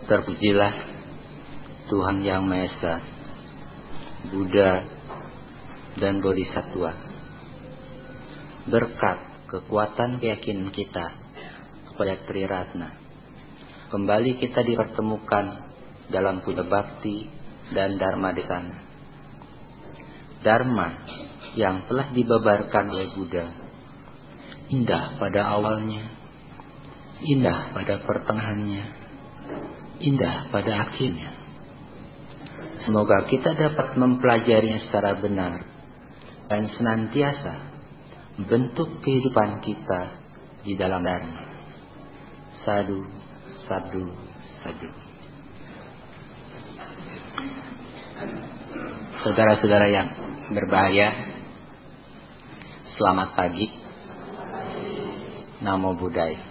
Terpujilah Tuhan Yang Maha Esa, Buddha dan Bodhisattva. Berkat kekuatan keyakinan kita kepada Triratna, kembali kita dipertemukan dalam puja bakti dan Dharma Desana. Dharma yang telah dibabarkan oleh Buddha indah pada awalnya, indah pada pertengahannya, indah pada akhirnya. Semoga kita dapat mempelajarinya secara benar dan senantiasa bentuk kehidupan kita di dalam Dharma. Sadhu, sadhu, sadhu. Saudara-saudara yang berbahagia, selamat pagi. Namo Buddhaya.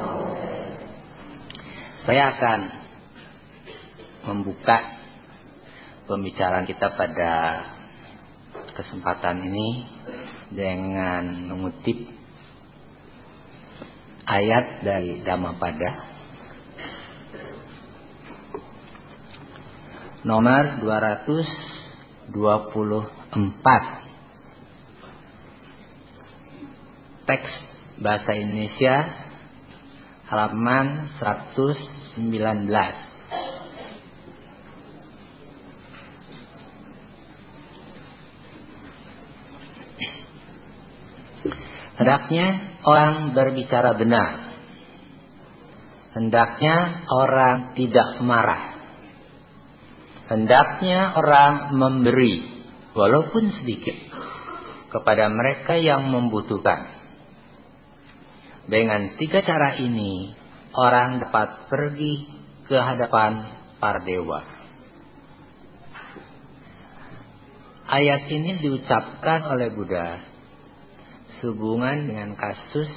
Saya akan membuka pembicaraan kita pada kesempatan ini dengan mengutip ayat dari Dhammapada nomor 224. Teks bahasa Indonesia halaman 119. Hendaknya orang berbicara benar. Hendaknya orang tidak marah. Hendaknya orang memberi walaupun sedikit kepada mereka yang membutuhkan. Dengan 3 cara ini, orang dapat pergi ke hadapan para dewa. Ayat ini diucapkan oleh Buddha sehubungan dengan kasus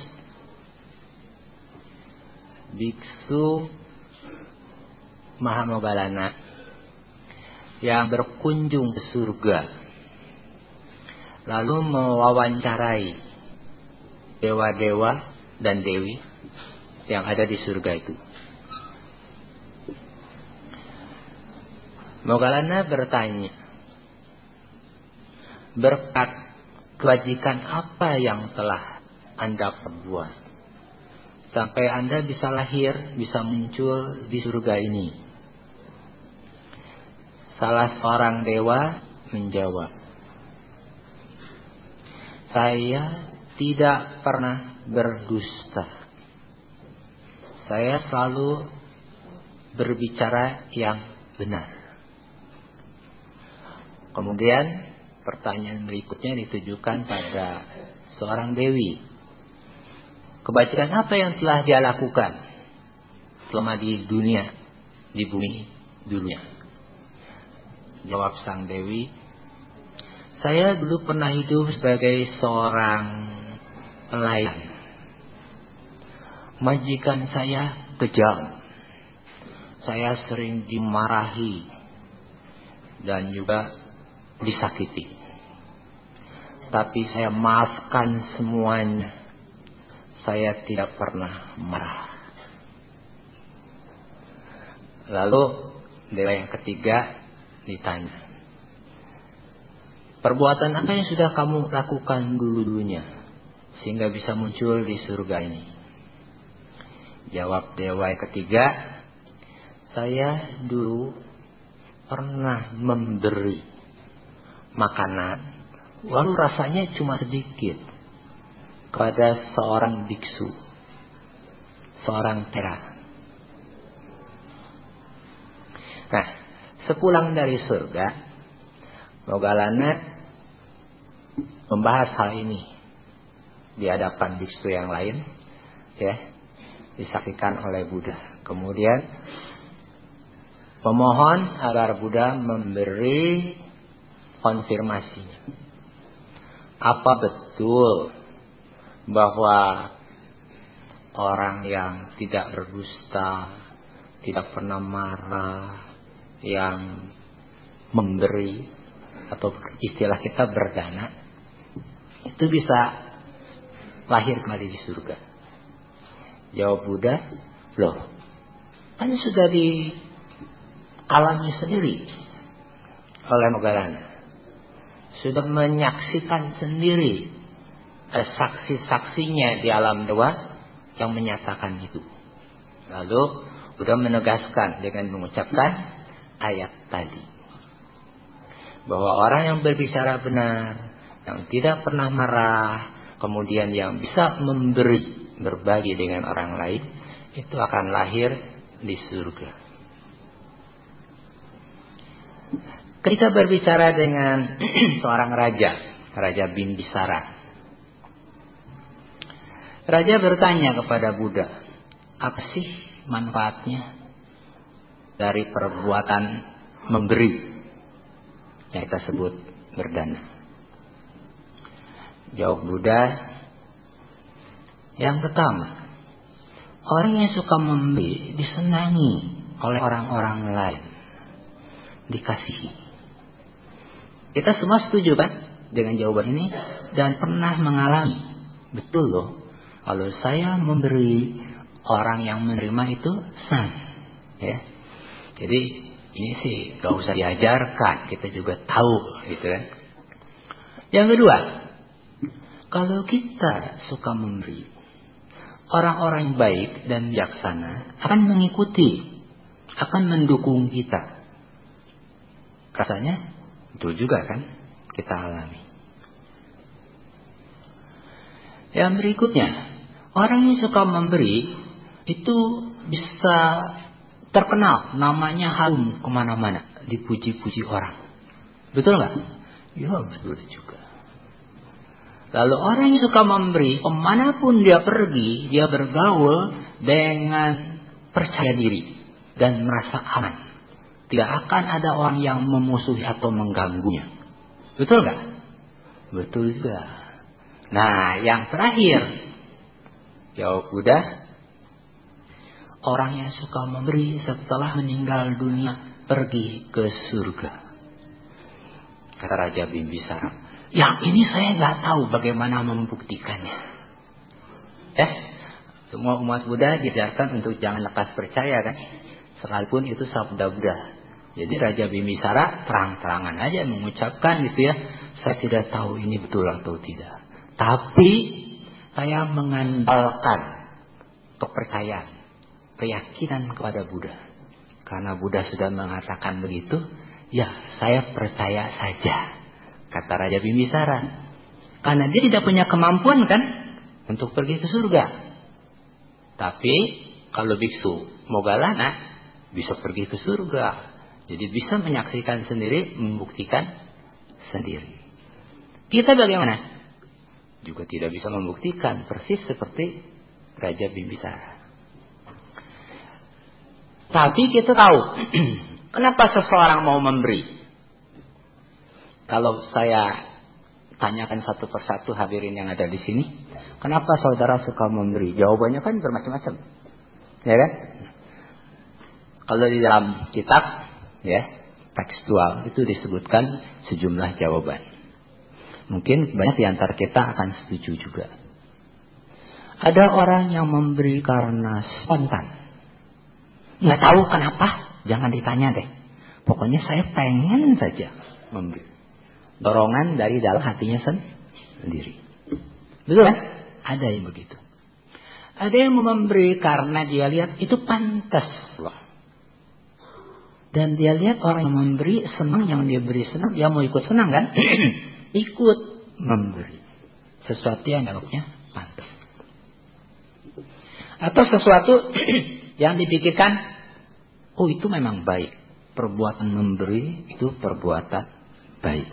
Biksu Mahamoggallana yang berkunjung ke surga, lalu mewawancarai dewa-dewa dan dewi yang ada di surga itu. Moggallana bertanya, berkat kebajikan apa yang telah Anda perbuat sampai Anda bisa lahir, bisa muncul di surga ini? Salah seorang dewa menjawab, saya tidak pernah berdusta. Saya selalu berbicara yang benar. Kemudian pertanyaan berikutnya ditujukan pada seorang dewi. Kebajikan apa yang telah dia lakukan selama di dunia, di bumi dunia? Jawab sang dewi, saya dulu pernah hidup sebagai seorang pelayan. Majikan saya kejam. Saya sering dimarahi dan juga disakiti. Tapi saya maafkan semuanya. Saya tidak pernah marah. Lalu dewa yang ketiga ditanya, perbuatan apa yang sudah kamu lakukan dulu-dulunya sehingga bisa muncul di surga ini? Jawab dewa yang ketiga, saya dulu pernah memberi makanan lalu rasanya cuma sedikit kepada seorang biksu, seorang tera. Nah, sepulang dari surga, Moggallana membahas hal ini di hadapan biksu yang lain, ya, disaksikan oleh Buddha. Kemudian memohon agar Buddha memberi konfirmasi. Apa betul bahwa orang yang tidak berdusta, tidak pernah marah, yang memberi atau istilah kita berdana, itu bisa lahir kembali di surga? Jawab Buddha, loh, kan sudah alami sendiri oleh Moggallana. Sudah menyaksikan sendiri saksi-saksinya di alam bawah yang menyatakan itu. Lalu sudah menegaskan dengan mengucapkan ayat tadi. Bahwa orang yang berbicara benar, yang tidak pernah marah, kemudian yang bisa memberi, berbagi dengan orang lain, itu akan lahir di surga. Ketika berbicara dengan seorang raja, Raja Bimbisara. Raja bertanya kepada Buddha, apa sih manfaatnya dari perbuatan memberi yang kita sebut berdana? Jawab Buddha, yang pertama, orang yang suka memberi disenangi oleh orang-orang lain, dikasihi. Kita semua setuju kan dengan jawaban ini dan pernah mengalami. Betul loh, kalau saya memberi, orang yang menerima itu senang, ya. Jadi ini sih gak usah diajarkan, kita juga tahu, gitu kan. Yang kedua, kalau kita suka memberi, orang-orang yang baik dan bijaksana akan mengikuti, akan mendukung kita. Rasanya betul juga kan kita alami. Yang berikutnya, orang yang suka memberi itu bisa terkenal, namanya harum kemana-mana, dipuji-puji orang. Betul nggak? Ya betul juga. Lalu orang yang suka memberi, kemanapun dia pergi, dia bergaul dengan percaya diri dan merasa aman. Tidak akan ada orang yang memusuhi atau mengganggunya. Betul nggak? Betul juga. Nah, yang terakhir, jawab Buddha, orang yang suka memberi setelah meninggal dunia pergi ke surga. Kata Raja Bimbisara, yang ini saya nggak tahu bagaimana membuktikannya. Semua umat Buddha diajarkan untuk jangan lekas percaya kan, sekalipun itu sabda Buddha. Jadi Raja Bimbisara terang-terangan aja mengucapkan gitu ya, saya tidak tahu ini betul atau tidak. Tapi saya mengandalkan kepercayaan, keyakinan kepada Buddha. Karena Buddha sudah mengatakan begitu, ya saya percaya saja, kata Raja Bimbisara. Karena dia tidak punya kemampuan kan untuk pergi ke surga. Tapi kalau biksu Moggallana bisa pergi ke surga. Jadi bisa menyaksikan sendiri, membuktikan sendiri. Kita bagaimana? Juga tidak bisa membuktikan, persis seperti Raja Bimbisara. Tapi kita tahu kenapa seseorang mau memberi. Kalau saya tanyakan satu persatu hadirin yang ada di sini, kenapa saudara suka memberi? Jawabannya kan bermacam-macam, ya kan? Kalau di dalam kitab, ya, tekstual itu disebutkan sejumlah jawaban. Mungkin banyak di antara kita akan setuju juga. Ada orang yang memberi karena spontan. Nggak tahu kenapa, jangan ditanya deh. Pokoknya saya pengen saja memberi. Dorongan dari dalam hatinya sendiri. Betul kan? Ada yang begitu. Ada yang memberi karena dia lihat itu pantas loh. Dan dia lihat orang yang memberi senang, yang dia beri senang, dia mau ikut senang kan? Ikut memberi sesuatu yang anggapnya pantas. Atau sesuatu yang dipikirkan, oh itu memang baik. Perbuatan memberi itu perbuatan baik.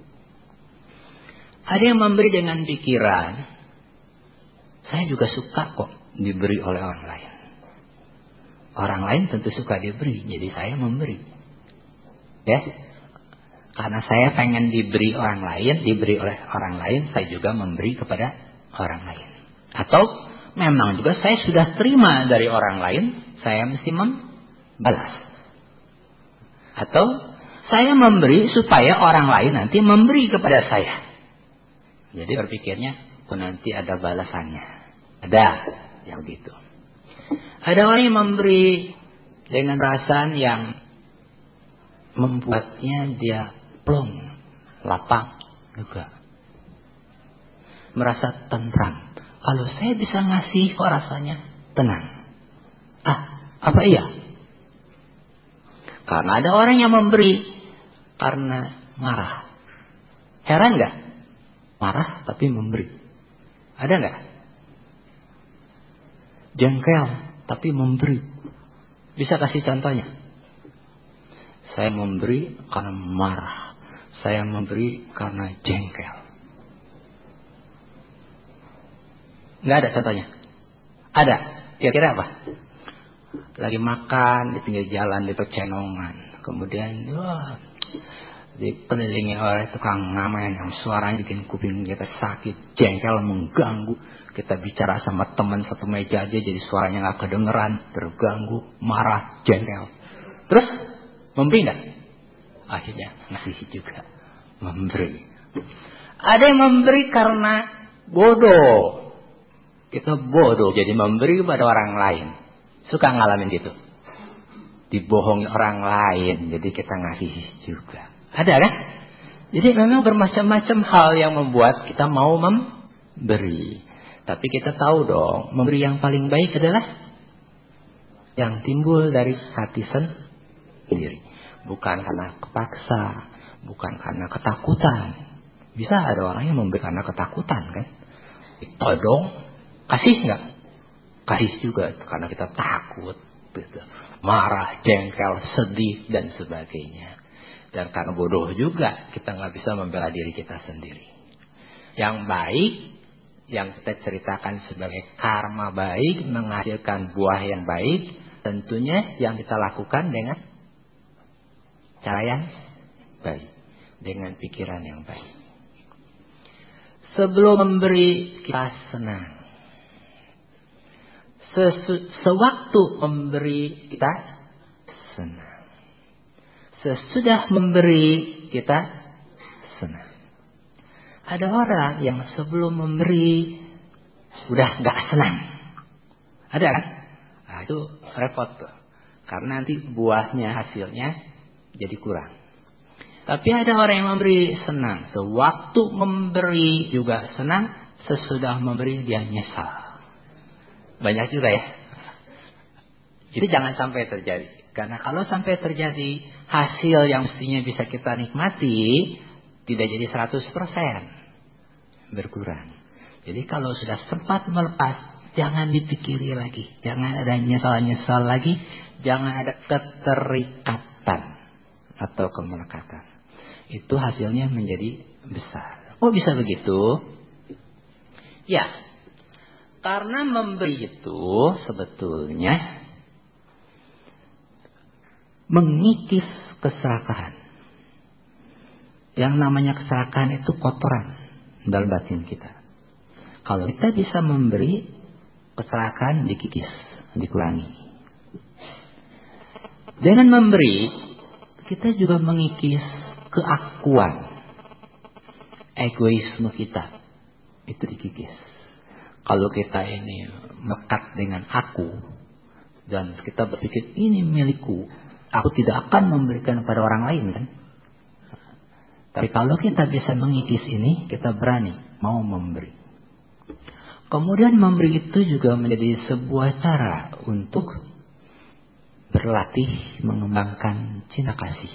Ada yang memberi dengan pikiran, saya juga suka kok diberi oleh orang lain. Orang lain tentu suka diberi, jadi saya memberi. Ya, karena saya pengen diberi orang lain, diberi oleh orang lain, saya juga memberi kepada orang lain. Atau memang juga saya sudah terima dari orang lain, saya mesti membalas. Atau saya memberi supaya orang lain nanti memberi kepada saya. Jadi berpikirnya, oh nanti ada balasannya. Ada yang begitu. Ada orang yang memberi dengan perasaan yang membuatnya dia plong, lapang juga. Merasa tentram. Kalau saya bisa ngasih kok rasanya tenang. Apa iya? Karena ada orang yang memberi karena marah. Heran nggak? Marah tapi memberi. Ada nggak? Jengkel tapi memberi. Bisa kasih contohnya? Saya memberi karena marah. Saya memberi karena jengkel. Nggak ada contohnya? Ada. Kira-kira apa? Lagi makan di pinggir jalan di pecenongan. Kemudian dikelilingi oleh tukang ngamen yang suaranya bikin kuping kita sakit, jengkel, mengganggu. Kita bicara sama teman satu meja aja jadi suaranya nggak kedengeran, terganggu, marah, jengkel. Terus memberi nggak? Akhirnya ngasih juga, memberi. Ada yang memberi karena bodoh. Kita bodoh jadi memberi kepada orang lain. Suka ngalamin gitu. Dibohongi orang lain, jadi kita ngasih juga. Ada kan? Jadi memang bermacam-macam hal yang membuat kita mau memberi. Tapi kita tahu dong, memberi yang paling baik adalah yang timbul dari hati sendiri. Bukan karena kepaksa, bukan karena ketakutan. Bisa ada orang yang memberi karena ketakutan kan? Todong, kasih nggak? Kasih juga karena kita takut, gitu. Marah, jengkel, sedih dan sebagainya. Dan karena bodoh juga kita nggak bisa membela diri kita sendiri. Yang baik, yang kita ceritakan sebagai karma baik, menghasilkan buah yang baik, tentunya yang kita lakukan dengan cara yang baik, dengan pikiran yang baik. Sebelum memberi kita senang. Sewaktu memberi kita senang. Sesudah memberi kita senang. Ada orang yang sebelum memberi udah gak senang. Ada kan? Nah, itu repot tuh. Karena nanti buahnya, hasilnya jadi kurang. Tapi ada orang yang memberi senang. Sewaktu memberi juga senang. Sesudah memberi dia nyesal. Banyak juga ya. Jadi jangan sampai terjadi. Karena kalau sampai terjadi hasil yang mestinya bisa kita nikmati tidak jadi 100%. Berkurang. Jadi kalau sudah sempat melepas, jangan dipikiri lagi. Jangan ada nyesal-nyesal lagi. Jangan ada keterikatan atau kemelekatan. Itu hasilnya menjadi besar. Oh bisa begitu? Ya. Karena memberi itu sebetulnya mengikis keserakahan. Yang namanya keserakahan itu kotoran dalam batin kita. Kalau kita bisa memberi, keserakahan dikikis, dikurangi. Dengan memberi, kita juga mengikis keakuan, egoisme kita. Itu dikikis. Kalau kita ini melekat dengan aku dan kita berpikir ini milikku, aku tidak akan memberikan kepada orang lain kan. Tapi kalau kita bisa mengikis ini, kita berani mau memberi. Kemudian memberi itu juga menjadi sebuah cara untuk berlatih mengembangkan cinta kasih.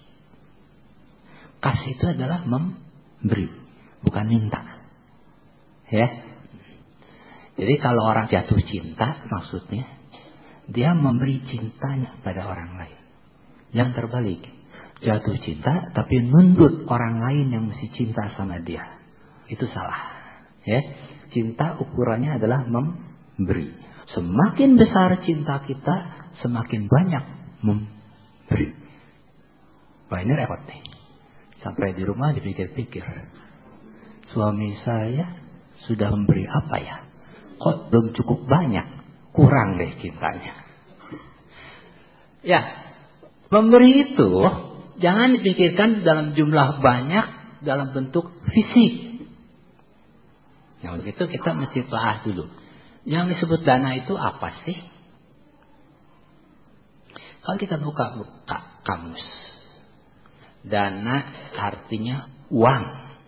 Kasih itu adalah memberi, bukan minta. Ya. Jadi kalau orang jatuh cinta, maksudnya dia memberi cintanya pada orang lain. Yang terbalik, jatuh cinta tapi nuntut orang lain yang mesti cinta sama dia. Itu salah. Ya, cinta ukurannya adalah memberi. Semakin besar cinta kita, semakin banyak memberi. Wah ini repot nih. Sampai di rumah dipikir-pikir, suami saya sudah memberi apa ya? Kok belum cukup banyak, kurang deh cintanya. Ya, memberi itu jangan dipikirkan dalam jumlah banyak, dalam bentuk fisik. Nah, untuk itu kita mesti bahas dulu. Yang disebut dana itu apa sih? Kalau kita buka kamus, Dana artinya uang.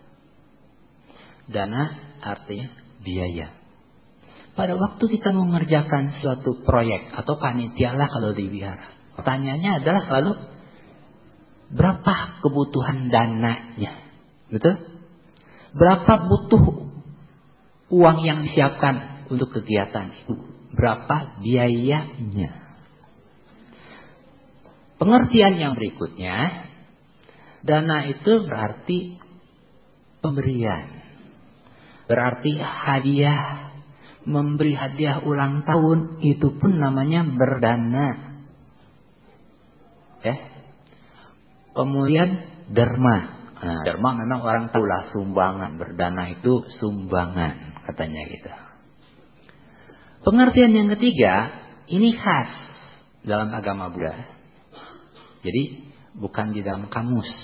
Dana artinya biaya. Pada waktu kita mengerjakan suatu proyek atau panitia lah kalau di wihara, pertanyaannya adalah selalu berapa kebutuhan dananya, betul? Berapa butuh uang yang disiapkan untuk kegiatan itu? Berapa biayanya? Pengertian yang berikutnya, dana itu berarti pemberian, berarti hadiah. Memberi hadiah ulang tahun itu pun namanya berdana. Kemudian derma. Nah, derma memang orang tahu lah, sumbangan. Berdana itu sumbangan, katanya gitu. Pengertian yang ketiga, ini khas dalam agama Buddha. Jadi bukan di dalam kamus.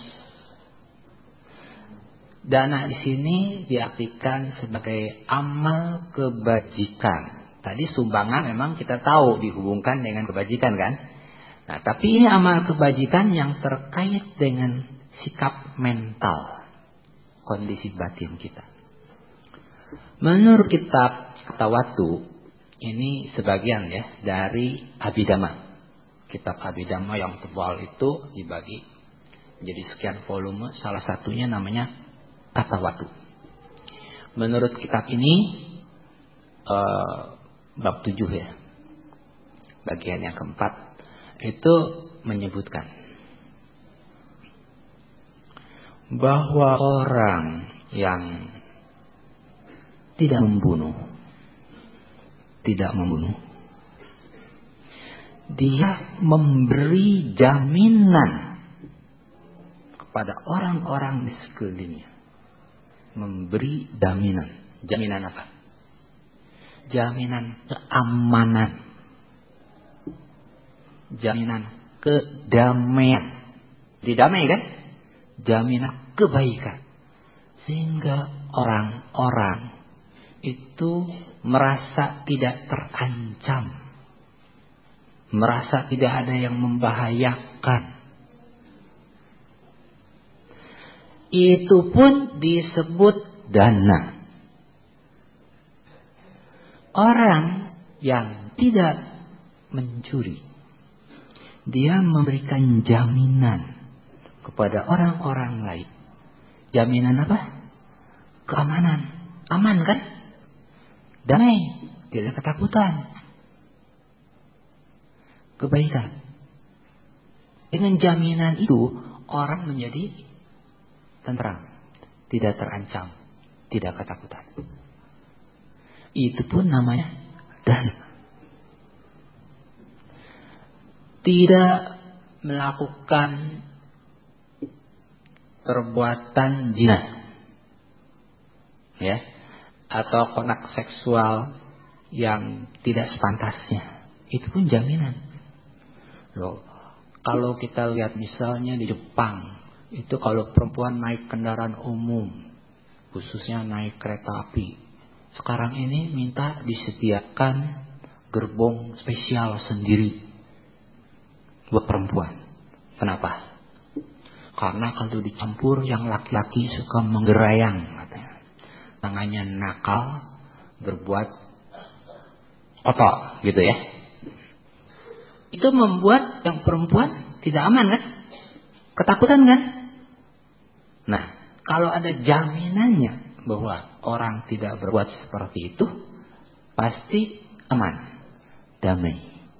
Dana di sini diartikan sebagai amal kebajikan. Tadi sumbangan memang kita tahu dihubungkan dengan kebajikan kan. Nah, tapi ini amal kebajikan yang terkait dengan sikap mental, kondisi batin kita. Menurut kitab Tawatu, ini sebagian ya dari Abhidhamma. Kitab Abhidhamma yang tebal itu dibagi menjadi sekian volume. Salah satunya namanya Tawatu. Menurut kitab ini bab 7 ya, bagian yang keempat itu menyebutkan bahwa orang yang tidak membunuh, dia memberi jaminan kepada orang-orang di sekelilingnya. Memberi jaminan. Jaminan apa? Jaminan keamanan. Jaminan kedamaian. Didamai kan? Jaminan kebaikan. Sehingga orang-orang itu merasa tidak terancam. Merasa tidak ada yang membahayakan. Itu pun disebut dana. Orang yang tidak mencuri, dia memberikan jaminan kepada orang-orang lain. Jaminan apa? Keamanan. Aman kan? Damai. Tidak ada ketakutan. Kebaikan. Dengan jaminan itu orang menjadi tentram, tidak terancam, tidak ketakutan. Itu pun namanya dana. Tidak melakukan perbuatan zina, ya, atau kontrak seksual yang tidak sepantasnya. Itu pun jaminan. Loh, kalau kita lihat misalnya di Jepang, itu kalau perempuan naik kendaraan umum, khususnya naik kereta api, sekarang ini minta disediakan gerbong spesial sendiri buat perempuan. Kenapa? Karena kalau dicampur yang laki-laki suka menggerayang, katanya. Tangannya nakal, berbuat kotor, gitu ya. Itu membuat yang perempuan tidak aman kan? Ketakutan kan? Nah, kalau ada jaminannya bahwa orang tidak berbuat seperti itu, pasti aman, damai.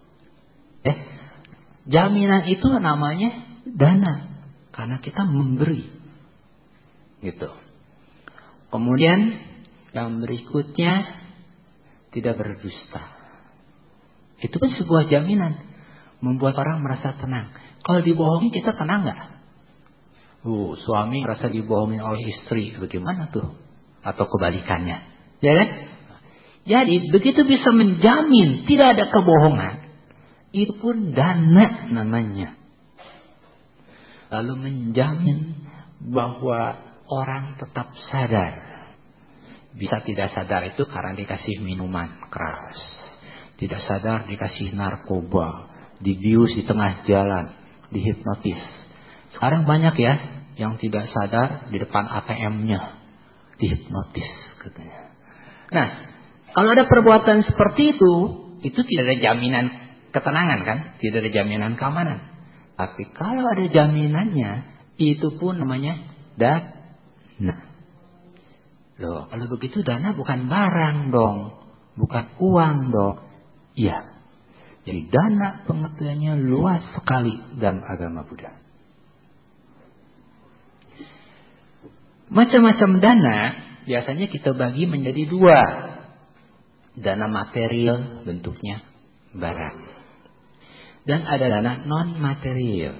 Jaminan itu namanya dana, karena kita memberi, gitu. Kemudian yang berikutnya, tidak berdusta. Itu pun sebuah jaminan, membuat orang merasa tenang. Kalau dibohongi kita tenang nggak? Suami merasa dibohongi oleh istri, bagaimana tuh? Atau kebalikannya, ya kan? Jadi begitu bisa menjamin tidak ada kebohongan, itu pun dana namanya. Lalu menjamin bahwa orang tetap sadar. Bisa tidak sadar itu karena dikasih minuman keras, tidak sadar dikasih narkoba, dibius di tengah jalan, dihipnotis. Sekarang banyak ya yang tidak sadar di depan ATM-nya dihipnotis katanya. Nah, kalau ada perbuatan seperti itu tidak ada jaminan ketenangan kan? Tidak ada jaminan keamanan. Tapi kalau ada jaminannya, itu pun namanya dana. Loh, kalau begitu dana bukan barang dong, bukan uang dong. Iya. Jadi dana pengertiannya luas sekali dalam agama Buddha. Macam-macam dana biasanya kita bagi menjadi dua. Dana material bentuknya barang. Dan ada dana non material.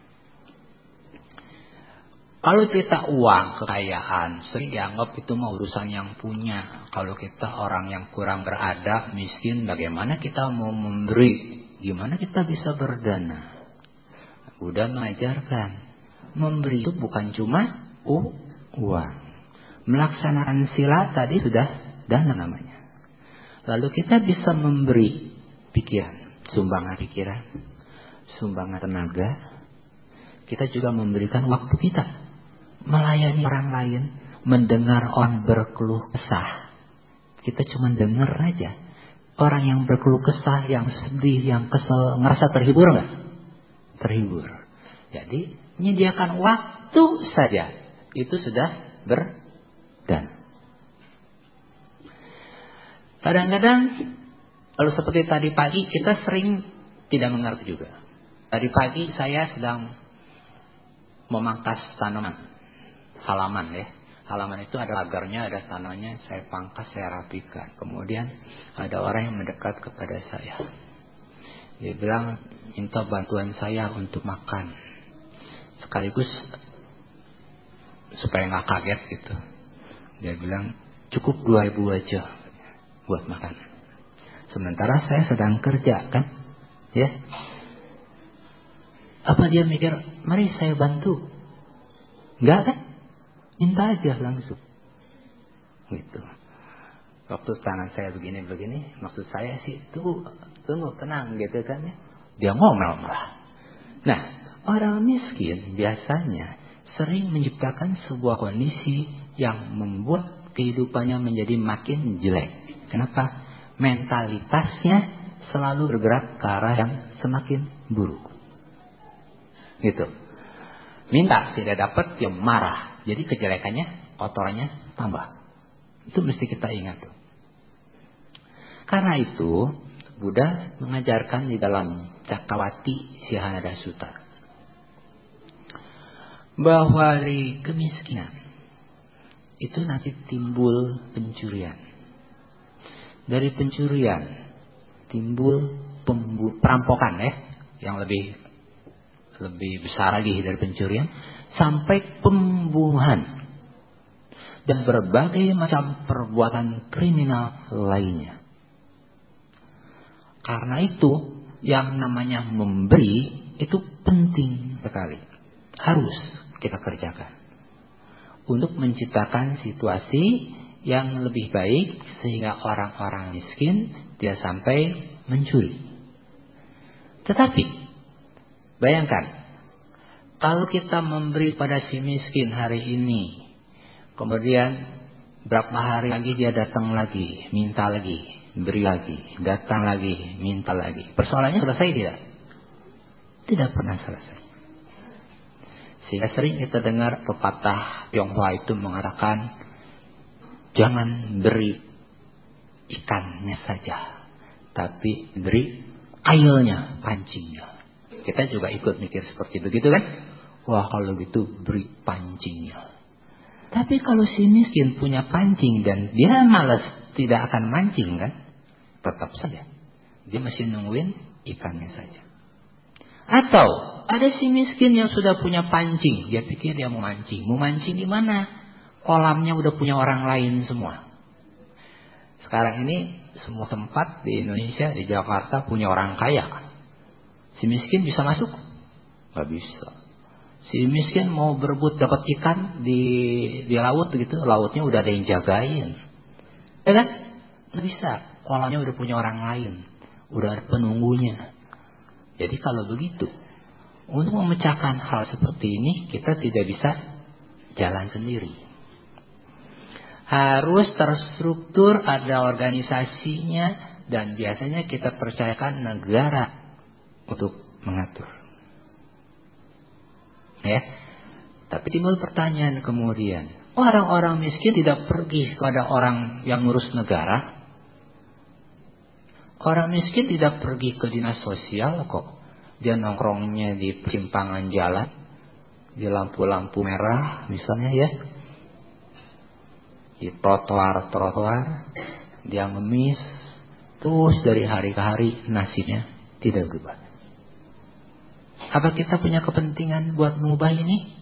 Kalau kita uang, kekayaan, sering dianggap itu mah urusan yang punya. Kalau kita orang yang kurang beradab, miskin, bagaimana kita mau memberi? Gimana kita bisa berdana? Buddha mengajarkan, memberi itu bukan cuma uang. Melaksanakan sila tadi sudah dana namanya. Lalu kita bisa memberi pikiran, sumbangan pikiran, sumbangan tenaga. Kita juga memberikan waktu kita, melayani orang lain, mendengar orang berkeluh kesah. Kita cuma dengar aja. Orang yang berkeluh kesah, yang sedih, yang kesel, ngerasa terhibur nggak? Terhibur. Jadi menyediakan waktu saja itu sudah berdana. Kadang-kadang kalau seperti tadi pagi kita sering tidak mengerti juga. Tadi pagi saya sedang memangkas tanaman, halaman ya. Halaman itu ada pagarnya, ada tanahnya, saya pangkas, saya rapikan. Kemudian ada orang yang mendekat kepada saya. Dia bilang minta bantuan saya untuk makan. Sekaligus supaya nggak kaget gitu. Dia bilang cukup 2.000 aja buat makan. Sementara saya sedang kerja kan, ya. Apa dia mikir, mari saya bantu? Enggak kan? Minta aja langsung. Gitu. Waktu tangan saya begini-begini, maksud saya sih tunggu tenang gitu kan ya. Dia ngomel malah. Nah, orang miskin biasanya sering menciptakan sebuah kondisi yang membuat kehidupannya menjadi makin jelek. Kenapa? Mentalitasnya selalu bergerak ke arah yang semakin buruk. Gitu. Minta tidak dapat, dia marah. Jadi kejelekannya, kotorannya tambah. Itu mesti kita ingat tuh. Karena itu Buddha mengajarkan di dalam Cakkawati Sihanada Sutta bahwa dari kemiskinan itu nanti timbul pencurian. Dari pencurian timbul perampokan ya, yang lebih besar lagi dari pencurian, sampai pembunuhan dan berbagai macam perbuatan kriminal lainnya. Karena itu yang namanya memberi itu penting sekali, harus kita kerjakan untuk menciptakan situasi yang lebih baik sehingga orang-orang miskin tidak sampai mencuri. Tetapi bayangkan, kalau kita memberi pada si miskin hari ini, kemudian berapa hari lagi dia datang lagi, minta lagi, beri lagi, datang lagi, minta lagi. Persoalannya selesai tidak? Tidak pernah selesai. Sehingga sering kita dengar pepatah Tionghoa itu mengatakan, jangan beri ikannya saja, tapi beri kailnya, pancingnya. Kita juga ikut mikir seperti begitu kan? Wah, kalau gitu beri pancingnya. Tapi kalau si miskin punya pancing dan dia malas tidak akan mancing kan? Tetap saja dia masih nungguin ikannya saja. Atau ada si miskin yang sudah punya pancing, dia pikir dia mau mancing. Mau mancing di mana? Kolamnya udah punya orang lain semua. Sekarang ini semua tempat di Indonesia, di Jakarta punya orang kaya. Si miskin bisa masuk? Gak bisa. Si miskin mau berebut dapat ikan di laut gitu, lautnya udah ada yang jagain. Ya kan? Gak bisa. Kolamnya udah punya orang lain, udah ada penunggunya. Jadi kalau begitu, Untuk memecahkan hal seperti ini, kita tidak bisa jalan sendiri. Harus terstruktur, ada organisasinya, dan biasanya kita percayakan negara untuk mengatur. Ya. Tapi timbul pertanyaan kemudian, orang-orang miskin tidak pergi kepada orang yang ngurus negara? Orang miskin tidak pergi ke dinas sosial kok. Dia nongkrongnya di persimpangan jalan, di lampu-lampu merah misalnya ya, di trotoar, dia ngemis terus dari hari ke hari, nasibnya tidak berubah. Apa kita punya kepentingan buat mengubah ini?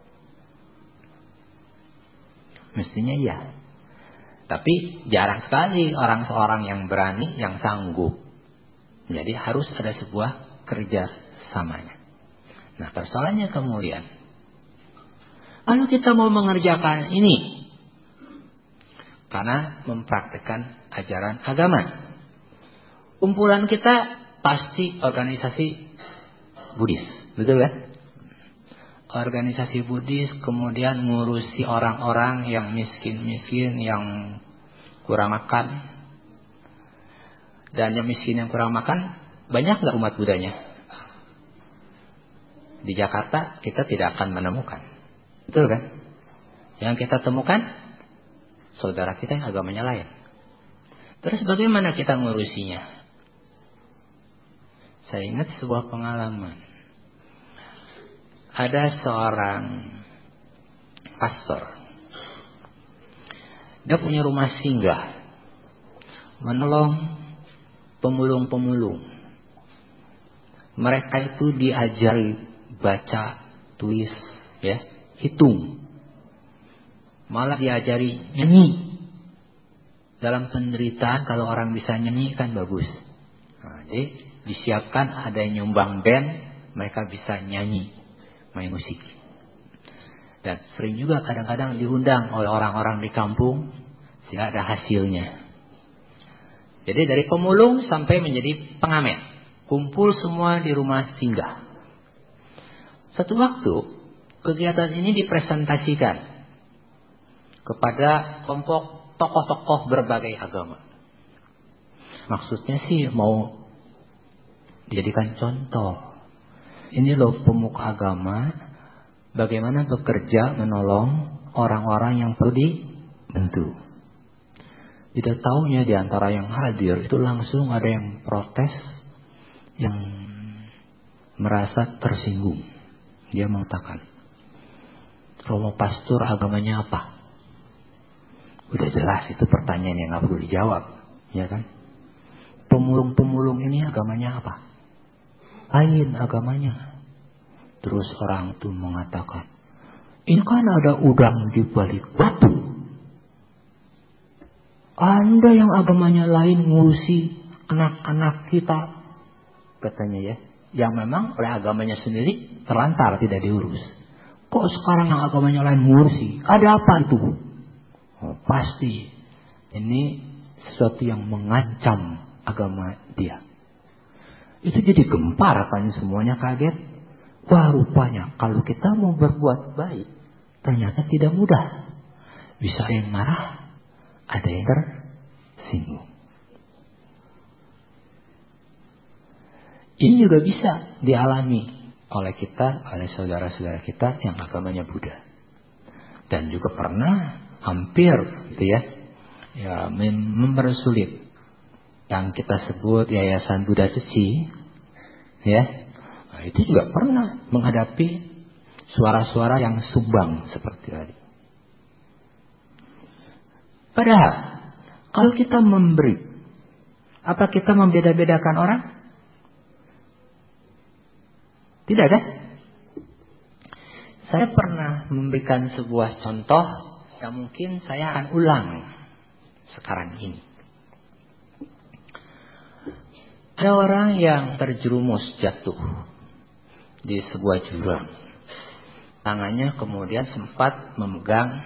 Mestinya iya. Tapi jarang sekali seorang yang berani, yang sanggup. Jadi harus ada sebuah kerja samanya. Nah, persoalannya kemudian, kalau kita mau mengerjakan ini karena mempraktikkan ajaran agama, kumpulan kita pasti organisasi Buddhis, betul kan? Organisasi Buddhis, kemudian ngurusi orang-orang yang miskin-miskin, yang kurang makan. Dan yang miskin yang kurang makan, banyak nggak umat Buddhanya? Di Jakarta kita tidak akan menemukan, betul kan? Yang kita temukan saudara kita yang agamanya lain. Terus bagaimana kita ngurusinya? Saya ingat sebuah pengalaman. Ada seorang pastor. Dia punya rumah singgah, menolong pemulung-pemulung. Mereka itu diajari baca, tulis, ya, hitung. Malah diajari nyanyi. Dalam penderitaan kalau orang bisa nyanyi kan bagus. Nah, jadi disiapkan ada yang nyumbang band, mereka bisa nyanyi, main musik. Dan sering juga kadang-kadang diundang oleh orang-orang di kampung sehingga ada hasilnya. Jadi dari pemulung sampai menjadi pengamen, kumpul semua di rumah singgah. Satu waktu kegiatan ini dipresentasikan kepada kelompok tokoh-tokoh berbagai agama. Maksudnya sih mau dijadikan contoh. Ini loh pemuka agama, bagaimana bekerja menolong orang-orang yang perlu dibantu. Tidak taunya di antara yang hadir itu langsung ada yang protes, yang merasa tersinggung. Dia mengatakan, Romo pastor agamanya apa? Udah jelas itu pertanyaan yang gak perlu dijawab, ya kan? Pemulung-pemulung ini agamanya apa? Lain agamanya. Terus orang itu mengatakan, ini kan ada udang di balik batu. Anda yang agamanya lain ngurusi anak-anak kita, katanya ya, yang memang oleh agamanya sendiri terlantar tidak diurus. Kok sekarang yang agamanya lain ngurusi? Ada apa itu? Oh, pasti ini sesuatu yang mengancam agama dia. Itu jadi gempar kan, semuanya kaget. Wah, rupanya kalau kita mau berbuat baik ternyata tidak mudah. Bisa ada yang marah, ada yang tersinggung. Ini juga bisa dialami oleh kita, oleh saudara-saudara kita yang agamanya Buddha. Dan juga pernah hampir gitu ya mempersulit yang kita sebut Yayasan Buddha Suci, ya. Nah, itu juga pernah menghadapi suara-suara yang sumbang seperti tadi. Padahal kalau kita memberi, apa kita membeda-bedakan orang? Tidak kan? Saya pernah memberikan sebuah contoh yang mungkin saya akan ulang sekarang ini. Ada orang yang terjerumus jatuh di sebuah jurang. Tangannya kemudian sempat memegang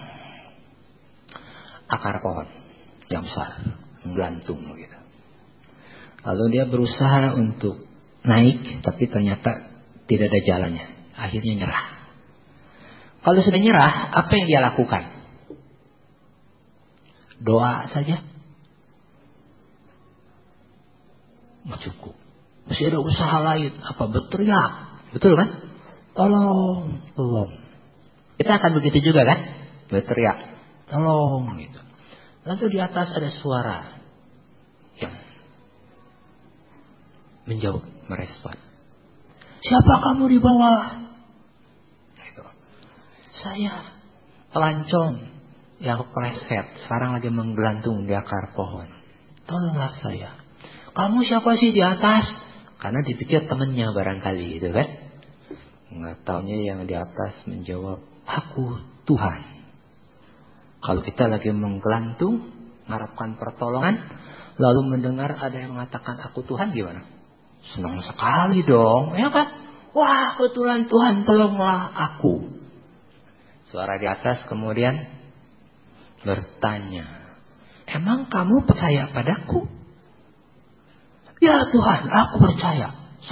akar pohon yang besar, menggantung gitu. Lalu dia berusaha untuk naik, tapi ternyata Tidak ada jalannya. Akhirnya nyerah. Kalau sudah nyerah, apa yang dia lakukan? Doa saja? Nggak cukup. Masih ada usaha lain. Apa? Berteriak. Betul kan? Tolong, tolong. Kita akan begitu juga kan? Berteriak. Tolong gitu. Lalu di atas ada suara yang menjawab, merespon. Siapa kamu di bawah? Gitu. Saya pelancong yang kepleset, sekarang lagi menggelantung di akar pohon. Tolonglah saya. Kamu siapa sih di atas? Karena dipikir temannya barangkali gitu kan. Nggak taunya yang di atas menjawab, aku Tuhan. Kalau kita lagi menggelantung, mengharapkan pertolongan, lalu mendengar ada yang mengatakan aku Tuhan, gimana? Senang sekali dong, ya kan? Wah, kebetulan Tuhan, tolonglah aku. Suara di atas kemudian bertanya, emang kamu percaya padaku? Ya Tuhan, aku percaya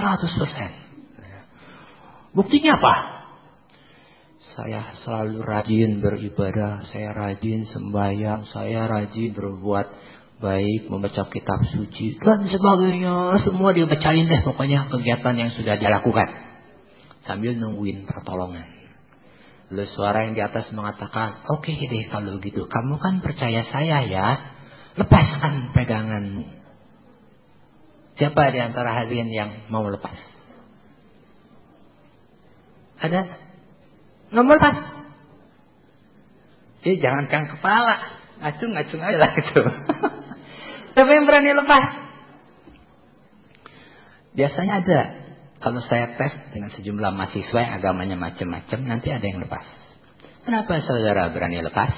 100%. Buktinya apa? Saya selalu rajin beribadah, saya rajin sembahyang, saya rajin berbuat baik, membaca kitab suci, dan sebagainya. Semua dia bacain deh pokoknya kegiatan yang sudah dia lakukan. Sambil nungguin pertolongan. Lalu suara yang di atas mengatakan, oke deh kalau gitu, kamu kan percaya saya ya, lepaskan peganganmu. Siapa di antara hadirin yang mau lepas? Ada? Nggak mau lepas? Jadi jangan kang kepala, ngacung aja lah gitu. Siapa yang berani lepas? Biasanya ada. Kalau saya tes dengan sejumlah mahasiswa yang agamanya macam-macam, nanti ada yang lepas. Kenapa saudara berani lepas?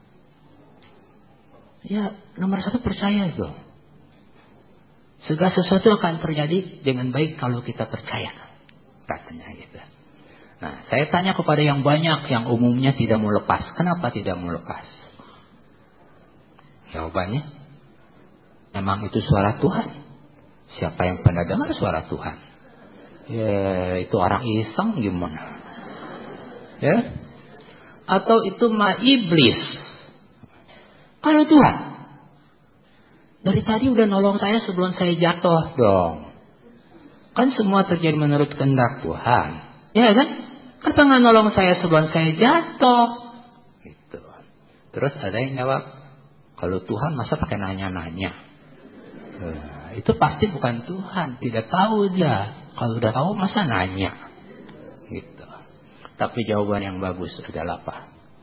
Ya, nomor satu percaya itu. Segala sesuatu akan terjadi dengan baik kalau kita percaya. Katanya gitu. Nah, saya tanya kepada yang banyak yang umumnya tidak mau lepas. Kenapa tidak mau lepas? Jawabannya, memang itu suara Tuhan. Siapa yang pernah dengar suara Tuhan? Ya, itu orang iseng gimana? Ya? Atau itu mah iblis? Kalau Tuhan, dari tadi udah nolong saya sebelum saya jatuh dong. Kan semua terjadi menurut kehendak Tuhan. Ya kan? Kenapa nggak nolong saya sebelum saya jatuh? Gitu. Terus ada yang jawab, kalau Tuhan masa pakai nanya-nanya? Itu pasti bukan Tuhan. Tidak tahu dia. Kalau udah tahu masa nanya? Gitu. Tapi jawaban yang bagus adalah apa?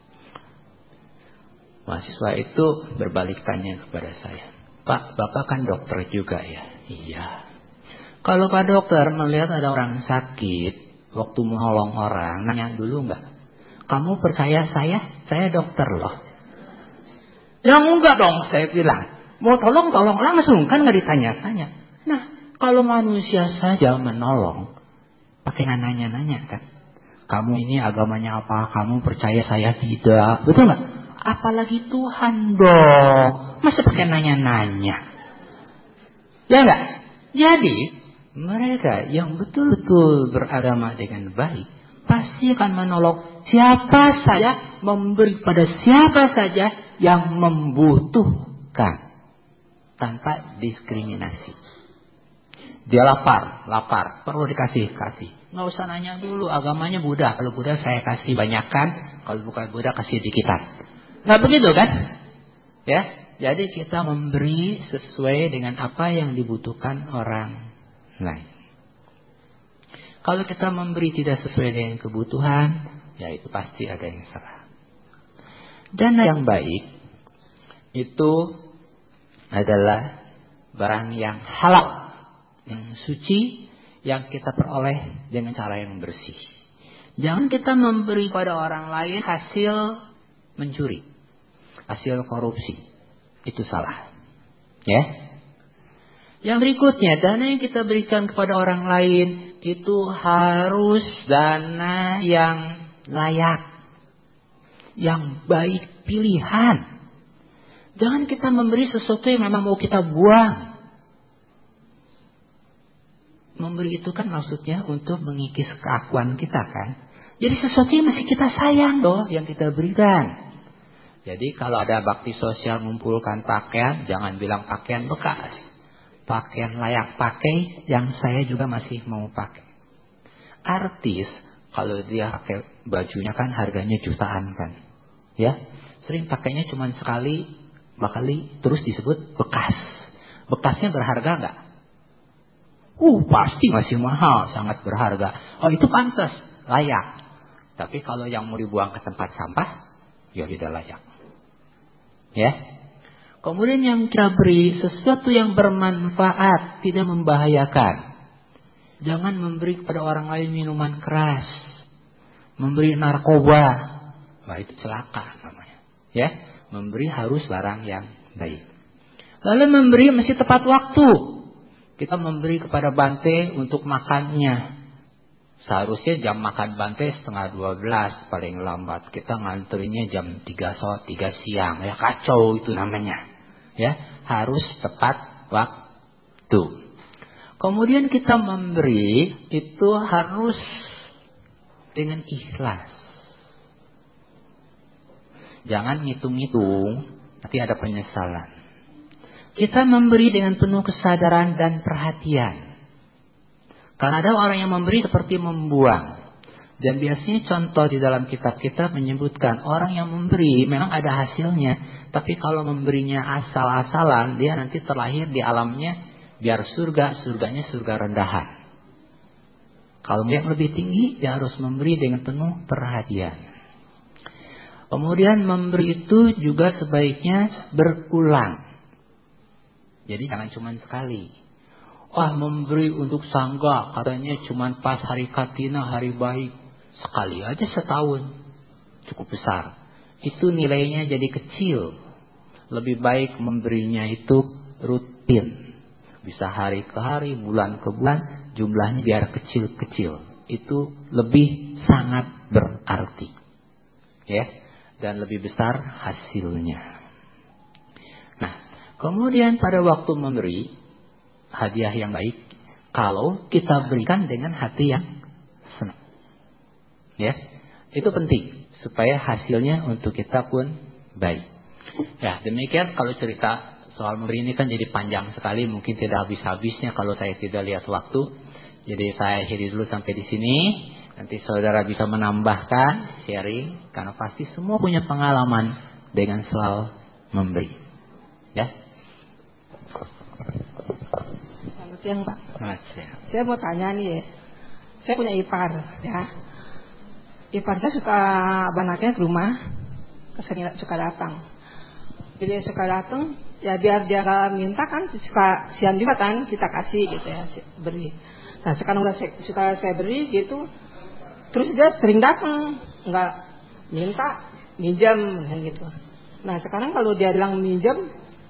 Mahasiswa itu berbalik tanya kepada saya, Pak, Bapak kan dokter juga ya? Iya. Kalau Pak dokter melihat ada orang sakit, waktu menolong orang, nanya dulu enggak? Kamu percaya saya? Saya dokter loh. Ya enggak dong, saya bilang. Mau tolong langsung, kan nggak ditanya-tanya. Nah, kalau manusia saja menolong, pakai nanya-nanya kan? Kamu ini agamanya apa? Kamu percaya saya tidak? Betul nggak? Apalagi Tuhan dong. Masa pakai nanya-nanya? Ya enggak? Jadi mereka yang betul-betul beragama dengan baik pasti akan menolong siapa saja, memberi pada siapa saja yang membutuhkan tanpa diskriminasi. Dia lapar, perlu kasih. Nggak usah nanya dulu agamanya Buddha. Kalau Buddha saya kasih banyakkan, kalau bukan Buddha kasih dikitan. Nggak begitu kan? Ya, jadi kita memberi sesuai dengan apa yang dibutuhkan orang lain. Kalau kita memberi tidak sesuai dengan kebutuhan, ya itu pasti ada yang salah. Dana yang baik itu adalah barang yang halal, yang suci, yang kita peroleh dengan cara yang bersih. Jangan kita memberi pada orang lain hasil mencuri, hasil korupsi. Itu salah. Ya. Yang berikutnya, dana yang kita berikan kepada orang lain itu harus dana yang layak, yang baik pilihan. Jangan kita memberi sesuatu yang memang mau kita buang. Memberi itu kan maksudnya untuk mengikis keakuan kita kan. Jadi sesuatu yang masih kita sayang loh yang kita berikan. Jadi kalau ada bakti sosial mengumpulkan pakaian, jangan bilang pakaian bekas. Pakaian layak pakai yang saya juga masih mau pakai. Artis kalau dia pakai bajunya kan harganya jutaan kan. Ya, sering pakainya cuma sekali, bakali, terus disebut bekas. Bekasnya berharga enggak? Pasti masih mahal, sangat berharga. Oh, itu pantas, layak. Tapi kalau yang mau dibuang ke tempat sampah, ya tidak layak. Ya. Kemudian yang kita beri sesuatu yang bermanfaat, tidak membahayakan. Jangan memberi kepada orang lain minuman keras, memberi narkoba. Wah, itu celaka namanya. Ya, memberi harus barang yang baik. Lalu memberi mesti tepat waktu. Kita memberi kepada Bante untuk makannya. Seharusnya jam makan Bante 11:30 paling lambat. Kita ngantrinya jam 3 siang. Ya kacau itu namanya. Ya, harus tepat waktu. Kemudian kita memberi itu harus dengan ikhlas. Jangan ngitung-ngitung, nanti ada penyesalan. Kita memberi dengan penuh kesadaran dan perhatian. Karena ada orang yang memberi seperti membuang. Dan biasanya contoh di dalam kitab kita menyebutkan orang yang memberi memang ada hasilnya. Tapi kalau memberinya asal-asalan, dia nanti terlahir di alamnya biar surga, surganya surga rendahan. Kalau yang lebih tinggi, dia harus memberi dengan penuh perhatian. Kemudian memberi itu juga sebaiknya berulang. Jadi jangan cuma sekali. Wah, memberi untuk sangga katanya cuma pas hari Katina, hari baik. Sekali aja setahun. Cukup besar. Itu nilainya jadi kecil. Lebih baik memberinya itu rutin. Bisa hari ke hari, bulan ke bulan. Jumlahnya biar kecil-kecil. Itu lebih sangat berarti. Ya. Dan lebih besar hasilnya. Kemudian pada waktu memberi hadiah yang baik, kalau kita berikan dengan hati yang senang. Ya, itu penting supaya hasilnya untuk kita pun baik. Ya, demikian kalau cerita soal memberi ini kan jadi panjang sekali, mungkin tidak habis-habisnya kalau saya tidak lihat waktu. Jadi saya akhiri dulu sampai di sini. Nanti saudara bisa menambahkan, sharing, karena pasti semua punya pengalaman dengan soal memberi. Ya. Selamat siang, Pak. Saya mau tanya nih ya. Saya punya ipar ya. Ipar saya suka anaknya ke rumah, suka datang. Jadi suka datang, ya biar dia minta kan suka siang juga kan kita kasih gitu ya, beri. Nah sekarang udah suka saya beri gitu, terus dia sering datang, nggak minta, minjam gitu. Nah sekarang kalau dia bilang minjam,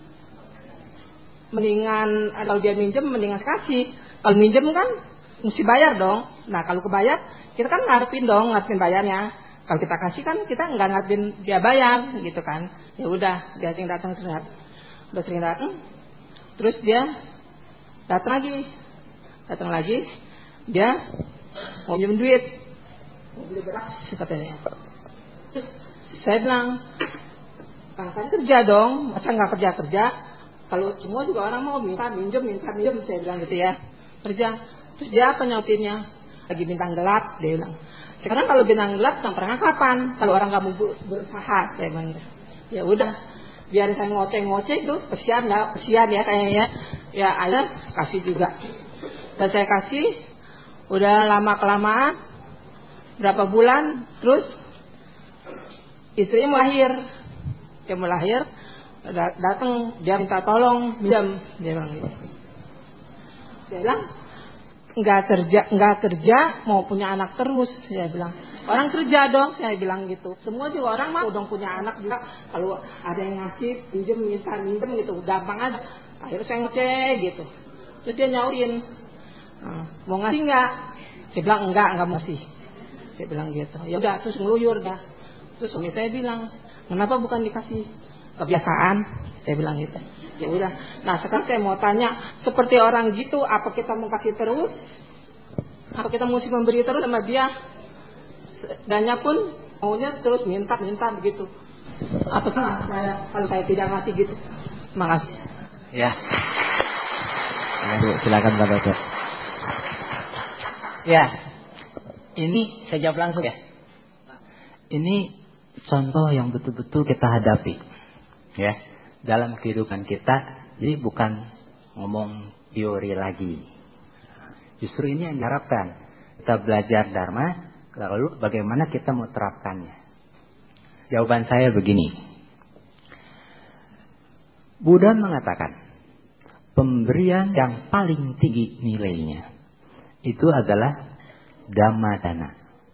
mendingan kalau dia minjem mendingan kasih. Kalau minjem kan mesti bayar dong. Nah kalau kebayar kita kan ngarepin bayarnya. Kalau kita kasih kan kita nggak ngarepin dia bayar gitu kan. Ya udah dia sering datang udah sering datang. Terus dia datang lagi dia mau minjem duit, mau beli beras katanya. Saya bilang kan kerja dong, masa nggak kerja. Kalau semua juga orang mau minjem, saya bilang gitu ya. Kerja. Terus dia apa nyautinnya? Lagi bintang gelap, dia bilang. Sekarang kalau bintang gelap, perangnya kapan? Kalau orang nggak mau berusaha, saya bilang. Ya udah, biar saya ngoceh itu, kesian ya kayaknya. Ya ada kasih juga. Dan saya kasih, udah lama kelamaan, berapa bulan, terus istrinya mau lahir. Datang dia minta tolong minjam, dia bilang gitu. Dia bilang nggak kerja mau punya anak terus, saya bilang orang kerja dong, saya bilang gitu. Semua juga orang mau dong punya anak juga, kalau ada yang ngasih minjem gitu gampang aja. Akhirnya saya ngecek gitu, terus dia nyaurin mau ngasih nggak, saya bilang nggak mau sih, saya bilang gitu. Ya udah terus ngeluyur dah. Terus suami saya bilang kenapa bukan dikasih? Kebiasaan, saya bilang gitu. Ya udah. Nah sekarang saya mau tanya, seperti orang gitu, apa kita mau kasih terus? Apa kita mesti memberi terus sama dia? Dannya pun maunya terus minta begitu. Apa sih kalau saya tidak ngasih gitu? Terima kasih. Ya. Silakan Pak Dokter. Ya. Ini saya jawab langsung ya. Ini contoh yang betul-betul kita hadapi. Ya. Dalam kehidupan kita, jadi bukan ngomong teori lagi. Justru ini yang diharapkan. Kita belajar Dharma, lalu bagaimana kita mau terapkannya. Jawaban saya begini. Buddha mengatakan, pemberian yang paling tinggi nilainya itu adalah Dhammadana.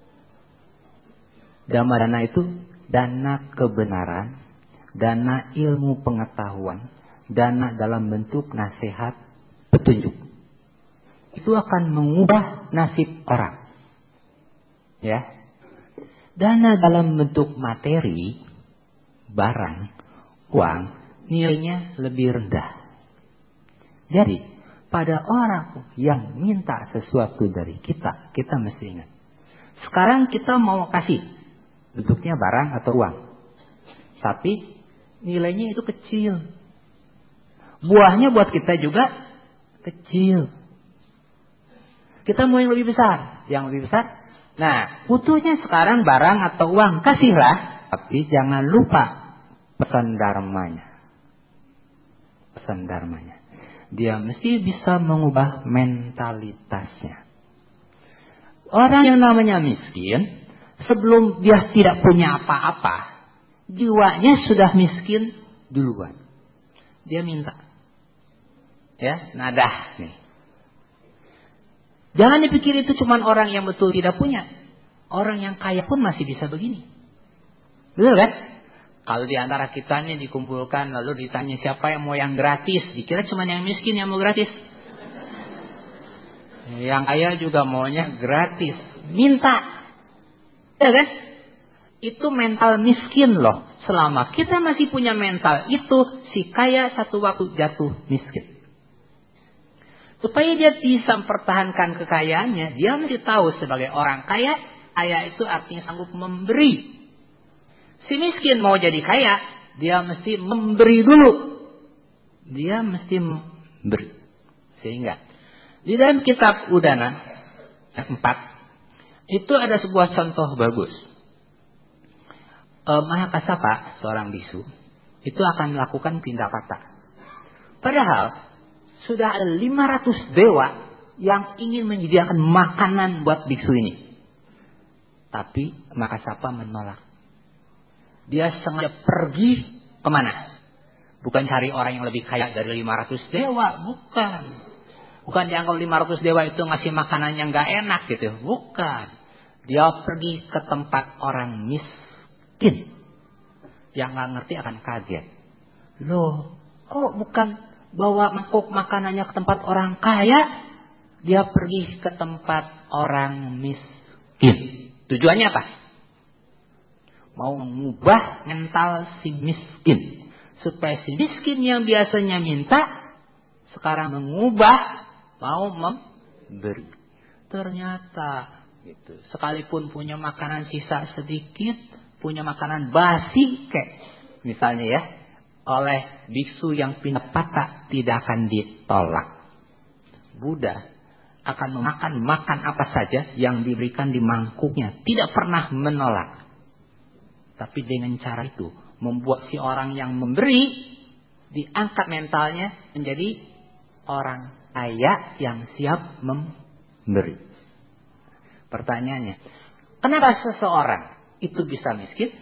Dhammadana itu dana kebenaran, dana ilmu pengetahuan, dana dalam bentuk nasihat, petunjuk. Itu akan mengubah nasib orang. Ya. Dana dalam bentuk materi, barang, uang, nilainya lebih rendah. Jadi, pada orang yang minta sesuatu dari kita, kita mesti ingat. Sekarang kita mau kasih, bentuknya barang atau uang. Tapi, nilainya itu kecil. Buahnya buat kita juga kecil. Kita mau yang lebih besar. Yang lebih besar. Nah, butuhnya sekarang barang atau uang. Kasihlah. Tapi jangan lupa pesan dharmanya. Pesan dharmanya. Dia mesti bisa mengubah mentalitasnya. Orang yang namanya miskin, sebelum dia tidak punya apa-apa, jiwanya sudah miskin duluan. Dia minta. Ya, nadah nih. Jangan dipikir itu cuma orang yang betul tidak punya. Orang yang kaya pun masih bisa begini. Betul kan? Kalau di antara kita nih dikumpulkan lalu ditanya siapa yang mau yang gratis, dikira cuma yang miskin yang mau gratis. Yang kaya juga maunya gratis, minta. Ya kan? Itu mental miskin loh. Selama kita masih punya mental itu, si kaya satu waktu jatuh miskin. Supaya dia bisa mempertahankan kekayaannya, dia mesti tahu sebagai orang kaya, kaya itu artinya sanggup memberi. Si miskin mau jadi kaya, dia mesti memberi dulu. Dia mesti memberi. Sehingga di dalam kitab Udana 4 itu ada sebuah contoh bagus. Mahakassapa, seorang bisu, itu akan melakukan pindah patah. Padahal sudah ada 500 dewa yang ingin menyediakan makanan buat biksu ini. Tapi Mahakassapa menolak. Dia sengaja pergi kemana? Bukan cari orang yang lebih kaya dari 500 dewa. Bukan. Bukan dianggap 500 dewa itu ngasih makanan yang gak enak gitu. Bukan. Dia pergi ke tempat orang miskin. Yang gak ngerti akan kaget. Loh, kok bukan bawa mangkuk makanannya ke tempat orang kaya? Dia pergi ke tempat orang miskin. Tujuannya apa? Mau mengubah mental si miskin. Supaya si miskin yang biasanya minta, sekarang mengubah, mau memberi. Ternyata gitu. Sekalipun punya makanan sisa sedikit, punya makanan basi kayak misalnya ya, oleh biksu yang pindah patah tidak akan ditolak. Buddha akan makan apa saja yang diberikan di mangkuknya, tidak pernah menolak. Tapi dengan cara itu membuat si orang yang memberi diangkat mentalnya menjadi orang kaya yang siap memberi. Pertanyaannya, kenapa seseorang itu bisa miskin?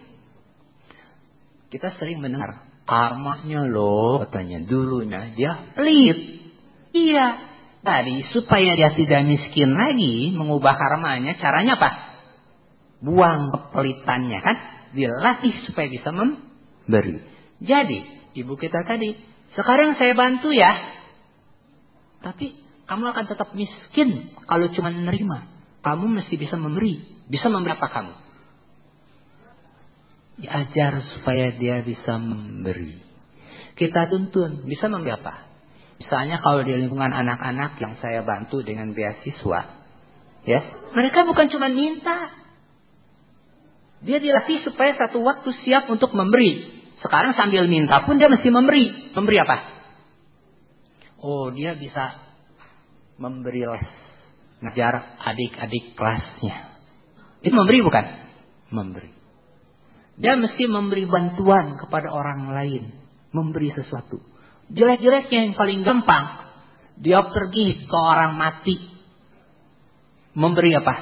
Kita sering mendengar karmanya loh, katanya dulunya dia pelit. Iya, tadi supaya dia tidak miskin lagi, mengubah karmanya, caranya apa? Buang kepelitannya kan? Dilatih supaya bisa memberi. Jadi, ibu kita tadi, sekarang saya bantu ya. Tapi kamu akan tetap miskin kalau cuma menerima. Kamu mesti bisa memberi. Bisa memberi apa kamu? Diajar supaya dia bisa memberi. kita tuntun. Bisa memberi apa? Misalnya kalau di lingkungan anak-anak yang saya bantu dengan beasiswa, ya, mereka bukan cuma minta. Dia dilatih supaya satu waktu siap untuk memberi. Sekarang sambil minta pun dia mesti memberi. Memberi apa? Oh, dia bisa memberi les, ngajar adik-adik kelasnya. Itu memberi bukan? Memberi. Dia mesti memberi bantuan kepada orang lain. Memberi sesuatu. Jelek-jeleknya yang paling gampang. Dia pergi ke orang mati. Memberi apa?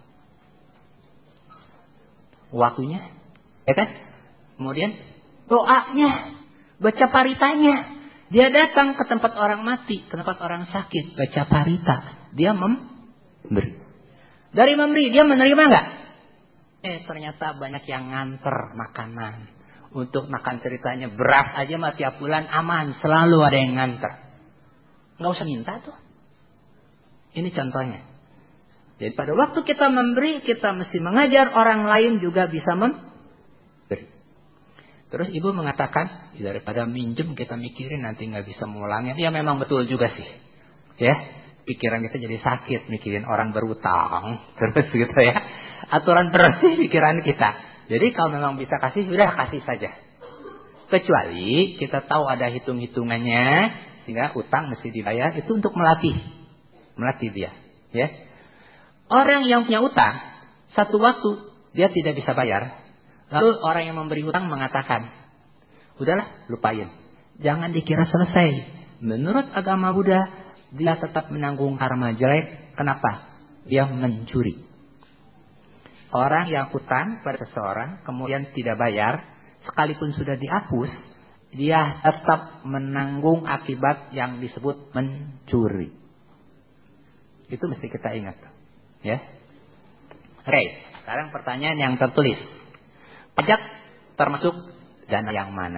Waktunya. Ya kan? Kemudian doanya. Baca paritanya. Dia datang ke tempat orang mati. Ke tempat orang sakit. Baca parita. Dia memberi. Dari memberi dia menerima enggak? Ternyata banyak yang nganter makanan. Untuk makan ceritanya beras aja mah tiap bulan aman. Selalu ada yang nganter. Nggak usah minta tuh. Ini contohnya. Jadi pada waktu kita memberi, kita mesti mengajar orang lain juga bisa memberi. Terus ibu mengatakan, daripada minjem kita mikirin nanti nggak bisa mengulangnya. Ya memang betul juga sih. Ya, pikiran kita jadi sakit mikirin orang berutang. Terus gitu ya. Aturan bersih pikiran kita. Jadi kalau memang bisa kasih, sudah kasih saja. Kecuali kita tahu ada hitung-hitungannya, sehingga utang mesti dibayar, itu untuk melatih dia. Ya. Orang yang punya utang, satu waktu dia tidak bisa bayar. Lalu orang yang memberi utang mengatakan, udahlah lupain. Jangan dikira selesai. Menurut agama Buddha, dia tetap menanggung karma jelek. Kenapa? Dia mencuri. Orang yang utang pada seseorang kemudian tidak bayar, sekalipun sudah dihapus, dia tetap menanggung akibat yang disebut mencuri. Itu mesti kita ingat. Ya. Oke, sekarang pertanyaan yang tertulis. Pajak termasuk dana yang mana?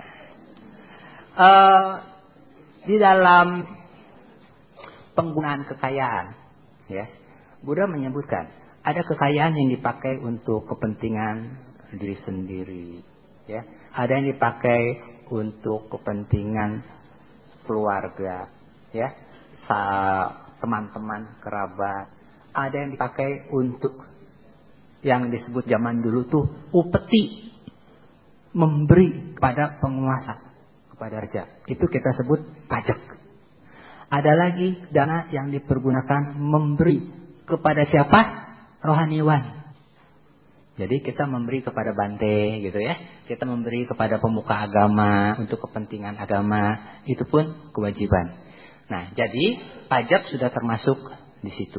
Di dalam penggunaan kekayaan, ya, Buddha menyebutkan ada kekayaan yang dipakai untuk kepentingan diri sendiri, ya. Ada yang dipakai untuk kepentingan keluarga, ya, teman-teman, kerabat. Ada yang dipakai untuk yang disebut zaman dulu tuh upeti, memberi kepada penguasa, kepada raja. Itu kita sebut pajak. Ada lagi dana yang dipergunakan memberi kepada siapa? Rohaniwan. Jadi kita memberi kepada bante gitu ya. Kita memberi kepada pemuka agama untuk kepentingan agama. Itu pun kewajiban. Nah, jadi pajak sudah termasuk di situ.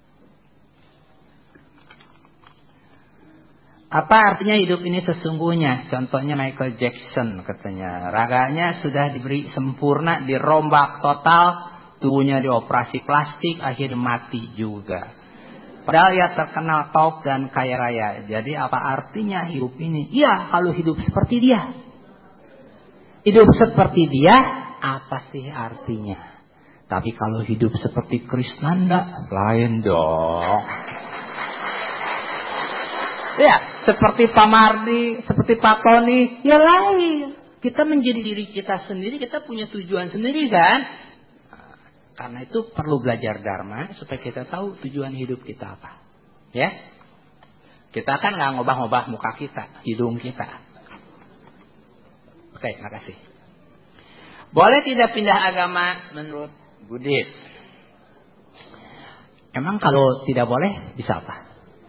Apa artinya hidup ini sesungguhnya? Contohnya Michael Jackson katanya. Raganya sudah diberi sempurna, dirombak total. Tubuhnya dioperasi plastik, akhirnya mati juga. Padahal ia terkenal top dan kaya raya. Jadi apa artinya hidup ini? Iya, kalau hidup seperti dia. Hidup seperti dia, apa sih artinya? Tapi kalau hidup seperti Krisnanda, lain dong. Ya, seperti Pak Mardi, seperti Pak Tony, ya lain. Kita menjadi diri kita sendiri, kita punya tujuan sendiri kan? Karena itu perlu belajar dharma supaya kita tahu tujuan hidup kita apa. Ya. Kita kan nggak ngubah-ngubah muka kita, hidung kita. Oke, makasih. Boleh tidak pindah agama menurut Buddhis? Emang kalau tidak boleh bisa apa?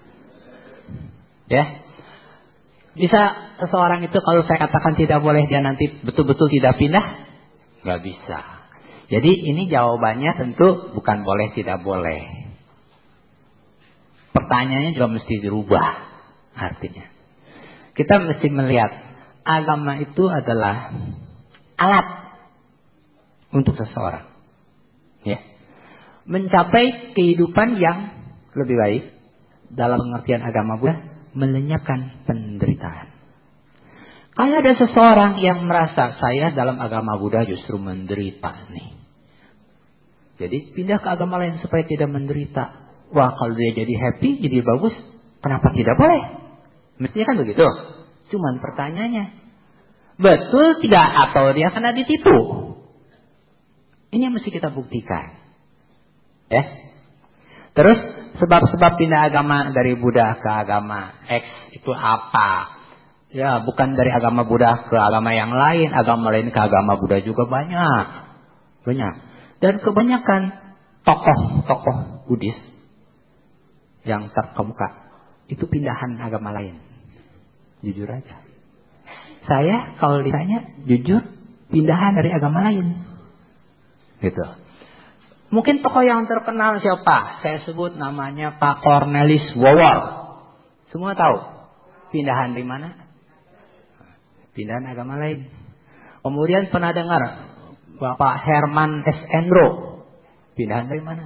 Ya. Bisa seseorang itu kalau saya katakan tidak boleh dia nanti betul-betul tidak pindah? Nggak bisa. Jadi ini jawabannya tentu bukan boleh tidak boleh. Pertanyaannya juga mesti dirubah artinya. Kita mesti melihat agama itu adalah alat untuk seseorang, ya, mencapai kehidupan yang lebih baik. Dalam pengertian agama Buddha, melenyapkan penderitaan. Kalau ada seseorang yang merasa saya dalam agama Buddha justru menderita nih. Jadi pindah ke agama lain supaya tidak menderita. Wah, kalau dia jadi happy, jadi bagus, kenapa tidak boleh? Mestinya kan begitu. Cuman pertanyaannya, betul tidak atau dia kena ditipu. Ini yang mesti kita buktikan. Ya. Terus sebab-sebab pindah agama dari Buddha ke agama X itu apa? Ya, bukan dari agama Buddha ke agama yang lain, agama lain ke agama Buddha juga banyak. Banyak. Dan kebanyakan tokoh-tokoh Buddhis yang terkemuka itu pindahan agama lain. Jujur aja. Saya kalau ditanya jujur pindahan dari agama lain. Gitu. Mungkin tokoh yang terkenal siapa? Saya sebut namanya Pak Cornelis Wawor. Semua tahu. Pindahan di mana? Pindahan agama lain. Kemudian pernah dengar Bapak Herman S. Endro. Pindahan dari mana?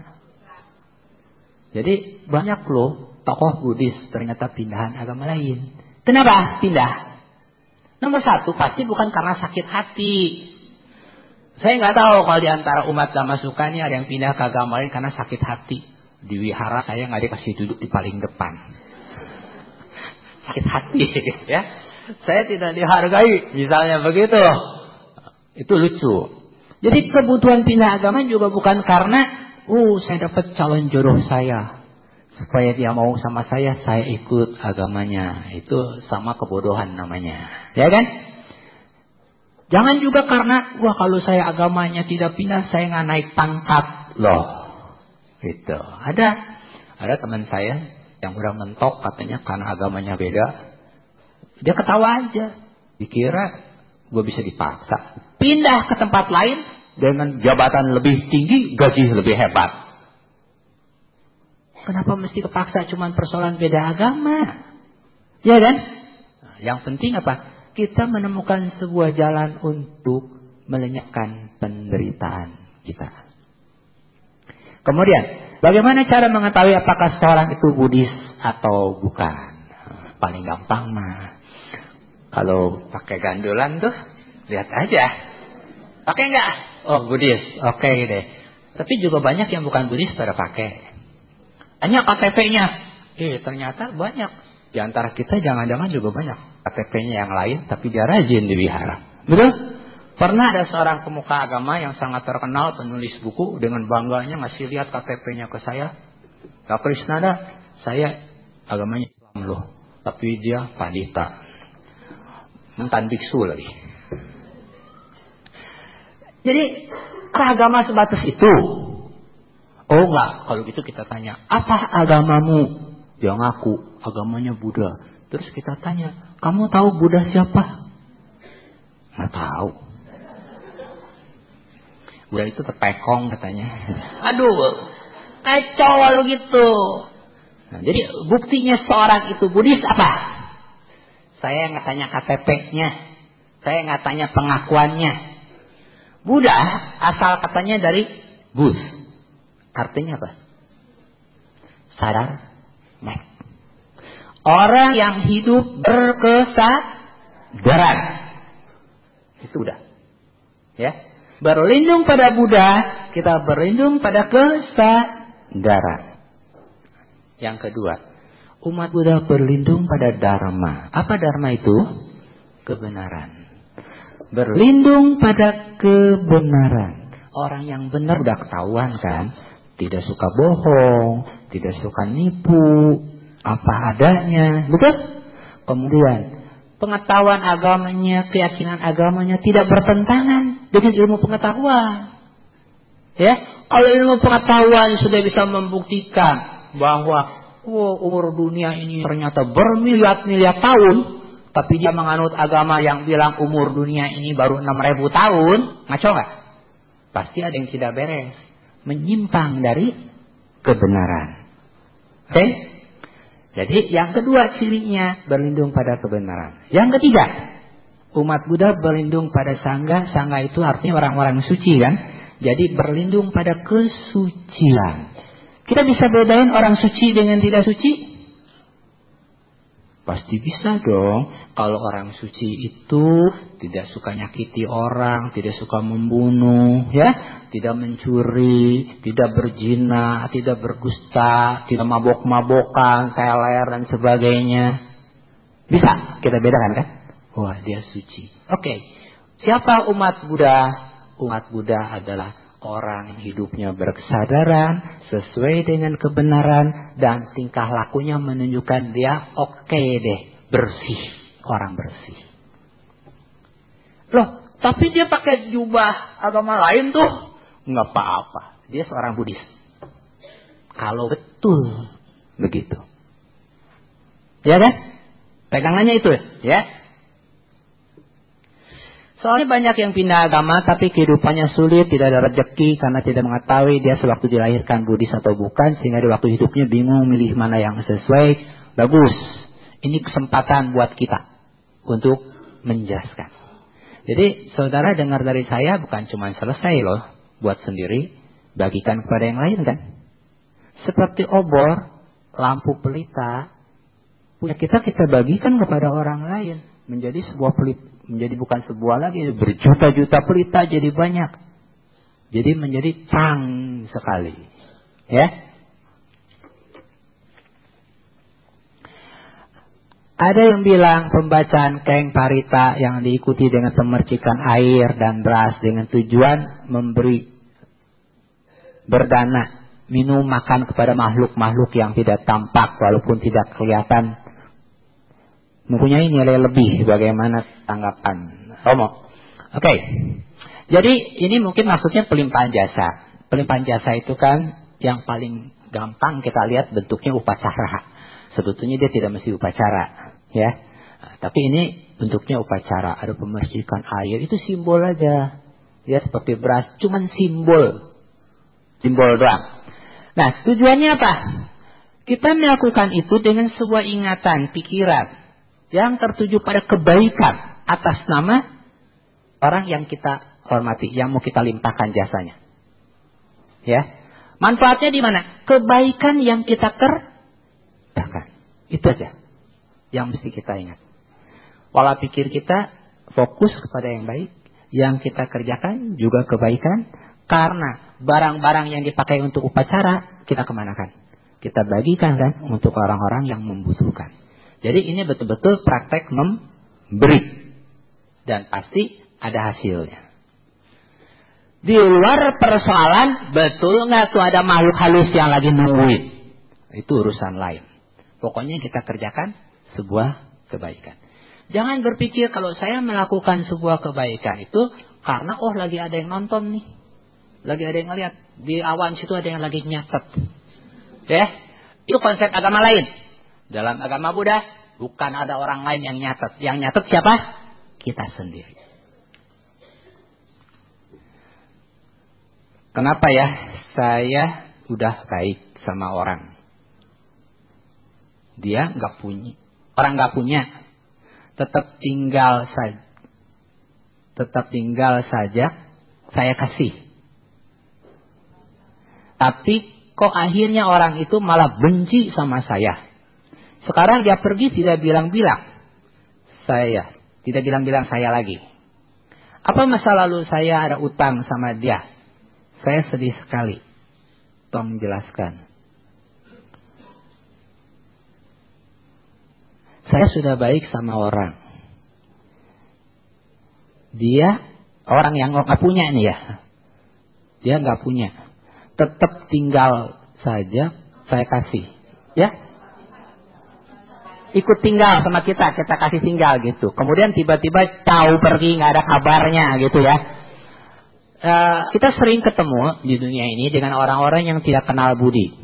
Jadi banyak loh tokoh Buddhis ternyata pindahan agama lain. Kenapa pindah? Nomor satu pasti bukan karena sakit hati. Saya nggak tahu kalau di antara umat Dhammasuka ini ada yang pindah ke agama lain karena sakit hati. Di wihara saya nggak dikasih duduk di paling depan. Sakit hati ya. Saya tidak dihargai misalnya begitu. Itu lucu. Jadi kebutuhan pindah agama juga bukan karena saya dapat calon jodoh saya. Supaya dia mau sama saya ikut agamanya. Itu sama kebodohan namanya. Ya kan? Jangan juga karena, kalau saya agamanya tidak pindah, saya nggak naik pangkat. Loh. Gitu. Ada teman saya yang udah mentok katanya karena agamanya beda. Dia ketawa aja. Dikira gue bisa dipaksa. Pindah ke tempat lain dengan jabatan lebih tinggi, gaji lebih hebat. Kenapa mesti kepaksa cuman persoalan beda agama? Ya kan? Nah, yang penting apa? Kita menemukan sebuah jalan untuk melenyapkan penderitaan kita. Kemudian, bagaimana cara mengetahui apakah seorang itu Buddhis atau bukan? Paling gampang mah, kalau pakai gandulan tuh, lihat aja. Pakai nggak? Oh, Buddhis. Oke deh. Tapi juga banyak yang bukan Buddhis pada pakai. Hanya KTP-nya. Ternyata banyak. Di antara kita jangan-jangan juga banyak KTP-nya yang lain, tapi dia rajin di wihara. Betul? Pernah ada seorang pemuka agama yang sangat terkenal, penulis buku, dengan bangganya ngasih lihat KTP-nya ke saya. Kak Krisnada, saya agamanya Islam loh, tapi dia pandita. Mantan biksu lagi. Jadi, agama sebatas itu? Oh enggak, kalau gitu kita tanya, apa agamamu? Dia ngaku, agamanya Buddha. Terus kita tanya, kamu tahu Buddha siapa? Nggak tahu. Buddha itu terpekong katanya. Aduh, kacau kalau gitu. Nah, jadi buktinya seorang itu Buddhis apa? Saya nggak tanya KTP-nya. Saya nggak tanya pengakuannya. Buddha asal katanya dari Bus. Artinya apa? Sadar. Orang yang hidup berkesadaran. Itu udah. Ya. Berlindung pada Buddha, kita berlindung pada kesadaran. Yang kedua, umat Buddha berlindung pada Dharma. Apa Dharma itu? Kebenaran. Berlindung pada kebenaran. Orang yang benar udah ketahuan kan? Tidak suka bohong, tidak suka nipu, apa adanya, betul? Kemudian pengetahuan agamanya, keyakinan agamanya tidak bertentangan dengan ilmu pengetahuan. Ya, kalau ilmu pengetahuan sudah bisa membuktikan bahwa umur dunia ini ternyata bermiliar-miliar tahun, tapi dia menganut agama yang bilang umur dunia ini baru 6.000 tahun, ngaco nggak? Pasti ada yang tidak beres, menyimpang dari kebenaran. Oke? Jadi yang kedua cirinya berlindung pada kebenaran. Yang ketiga, umat Buddha berlindung pada Sangha. Sangha itu artinya orang-orang suci kan. Jadi berlindung pada kesucian. Kita bisa bedain orang suci dengan tidak suci? Pasti bisa dong. Kalau orang suci itu tidak suka nyakiti orang, tidak suka membunuh, ya, tidak mencuri, tidak berzina, tidak berdusta, tidak mabok-mabokan, teler dan sebagainya. Bisa kita bedakan kan? Wah, dia suci. Oke. Siapa umat Buddha? Umat Buddha adalah orang yang hidupnya berkesadaran, sesuai dengan kebenaran, dan tingkah lakunya menunjukkan dia oke deh, bersih, orang bersih. Loh, tapi dia pakai jubah agama lain tuh, nggak apa-apa. Dia seorang Buddhis. Kalau betul begitu, ya kan? Pegangannya itu, ya. Soalnya banyak yang pindah agama tapi kehidupannya sulit, tidak ada rezeki karena tidak mengetahui dia sewaktu dilahirkan Buddhis atau bukan, sehingga di waktu hidupnya bingung milih mana yang sesuai. Bagus. Ini kesempatan buat kita untuk menjelaskan. Jadi saudara dengar dari saya bukan cuma selesai loh buat sendiri, bagikan kepada yang lain kan. Seperti obor, lampu pelita, punya kita bagikan kepada orang lain. Menjadi sebuah pelita, menjadi bukan sebuah lagi, berjuta-juta pelita jadi banyak. Jadi menjadi terang sekali. Ya. Ada yang bilang pembacaan Keng Parita yang diikuti dengan pemercikan air dan beras dengan tujuan memberi berdana, minum, makan kepada makhluk-makhluk yang tidak tampak walaupun tidak kelihatan, mempunyai nilai lebih. Bagaimana tanggapan Romo? Oke. Jadi ini mungkin maksudnya pelimpahan jasa. Pelimpahan jasa itu kan yang paling gampang kita lihat bentuknya upacara. Sebetulnya dia tidak mesti upacara, ya. Tapi ini bentuknya upacara. Ada pemercikan air, itu simbol aja. Ya seperti beras, cuman simbol. Simbol doang. Nah, tujuannya apa? Kita melakukan itu dengan sebuah ingatan, pikiran yang tertuju pada kebaikan atas nama orang yang kita hormati, yang mau kita limpahkan jasanya. Ya. Manfaatnya di mana? Kebaikan yang kita kerjakan. Itu aja yang mesti kita ingat. Pola pikir kita fokus kepada yang baik, yang kita kerjakan juga kebaikan, karena barang-barang yang dipakai untuk upacara kita kemanakan? Kita bagikan kan untuk orang-orang yang membutuhkan. Jadi ini betul-betul praktek memberi. Dan pasti ada hasilnya. Di luar persoalan, betul nggak tuh ada makhluk halus yang lagi nungguin? Itu urusan lain. Pokoknya kita kerjakan sebuah kebaikan. Jangan berpikir kalau saya melakukan sebuah kebaikan itu karena lagi ada yang nonton nih. Lagi ada yang ngeliat. Di awan situ ada yang lagi nyatet. Ya, itu konsep agama lain. Dalam agama Buddha, bukan ada orang lain yang nyatet. Yang nyatet siapa? Kita sendiri. Kenapa ya saya udah baik sama orang? Dia nggak punya, orang nggak punya, tetap tinggal saja, saya kasih. Tapi kok akhirnya orang itu malah benci sama saya. Sekarang dia pergi tidak bilang-bilang saya, tidak bilang-bilang saya lagi. Apa masa lalu saya ada utang sama dia? Saya sedih sekali. Tolong jelaskan. Saya sudah baik sama orang. Dia orang yang nggak punya nih ya. Dia nggak punya. Tetap tinggal saja, saya kasih. Ya. Ikut tinggal sama kita kasih tinggal gitu. Kemudian tiba-tiba tahu pergi, nggak ada kabarnya gitu ya. Kita sering ketemu di dunia ini dengan orang-orang yang tidak kenal budi.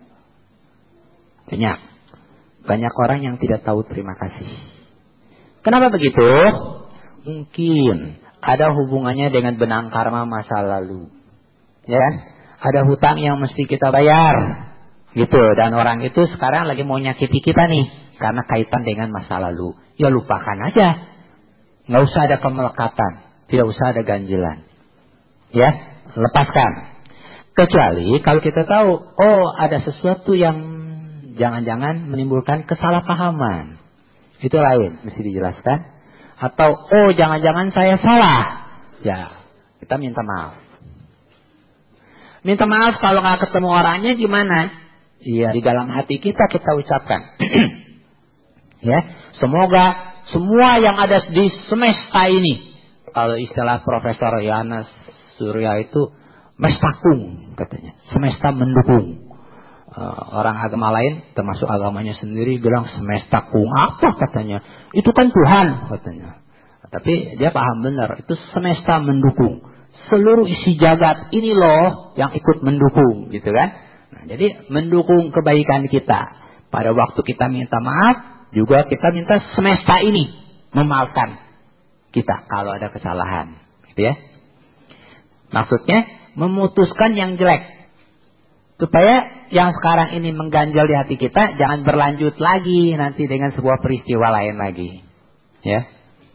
Banyak orang yang tidak tahu terima kasih. Kenapa begitu? Mungkin ada hubungannya dengan benang karma masa lalu. Ya kan? Ada hutang yang mesti kita bayar. Gitu. Dan orang itu sekarang lagi mau nyakiti kita nih. Karena kaitan dengan masa lalu. Ya lupakan aja. Nggak usah ada kemelekatan. Tidak usah ada ganjilan. Ya, lepaskan. Kecuali kalau kita tahu, ada sesuatu yang jangan-jangan menimbulkan kesalahpahaman. Itu lain, mesti dijelaskan. Atau, jangan-jangan saya salah. Ya, kita minta maaf. Minta maaf kalau nggak ketemu orangnya gimana? Iya, di dalam hati kita ucapkan. Ya, semoga Semua yang ada di semesta ini, kalau istilah Profesor Yana Surya itu mestakung katanya, semesta mendukung. Orang agama lain termasuk agamanya sendiri bilang semestakung apa katanya, itu kan Tuhan katanya. Tapi dia paham benar, itu semesta mendukung. Seluruh isi jagat ini loh yang ikut mendukung gitu kan. Nah, jadi mendukung kebaikan kita. Pada waktu kita minta maaf, juga kita minta semesta ini memaafkan kita kalau ada kesalahan, gitu ya. Maksudnya memutuskan yang jelek, supaya yang sekarang ini mengganjal di hati kita jangan berlanjut lagi nanti dengan sebuah peristiwa lain lagi, ya.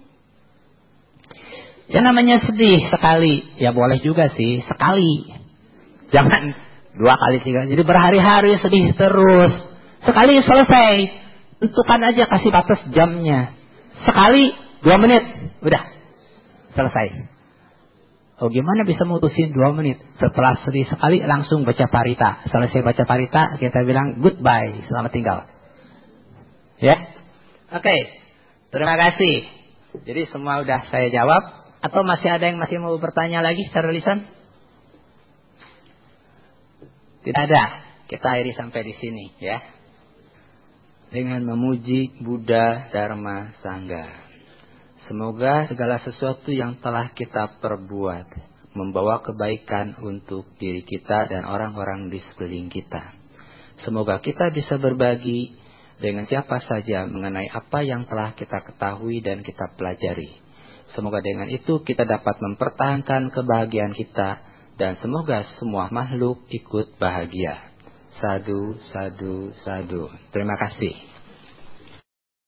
Ya namanya sedih sekali, ya boleh juga sih sekali, jangan 2 kali 3, jadi berhari-hari sedih terus. Sekali selesai, tentukan aja, kasih batas jamnya. Sekali 2 menit, udah selesai. Oh gimana bisa mutusin 2 menit? Setelah sedih sekali langsung baca parita. Selesai baca parita kita bilang goodbye, selamat tinggal. Ya, oke. Terima kasih. Jadi semua udah saya jawab. Atau masih ada yang masih mau bertanya lagi secara lisan? Tidak ada. Kita akhiri sampai di sini ya. Dengan memuji Buddha, Dharma, Sangha. Semoga segala sesuatu yang telah kita perbuat membawa kebaikan untuk diri kita dan orang-orang di sekeliling kita. Semoga kita bisa berbagi dengan siapa saja mengenai apa yang telah kita ketahui dan kita pelajari. Semoga dengan itu kita dapat mempertahankan kebahagiaan kita dan semoga semua makhluk ikut bahagia. Sadu, sadu, sadu. Terima kasih.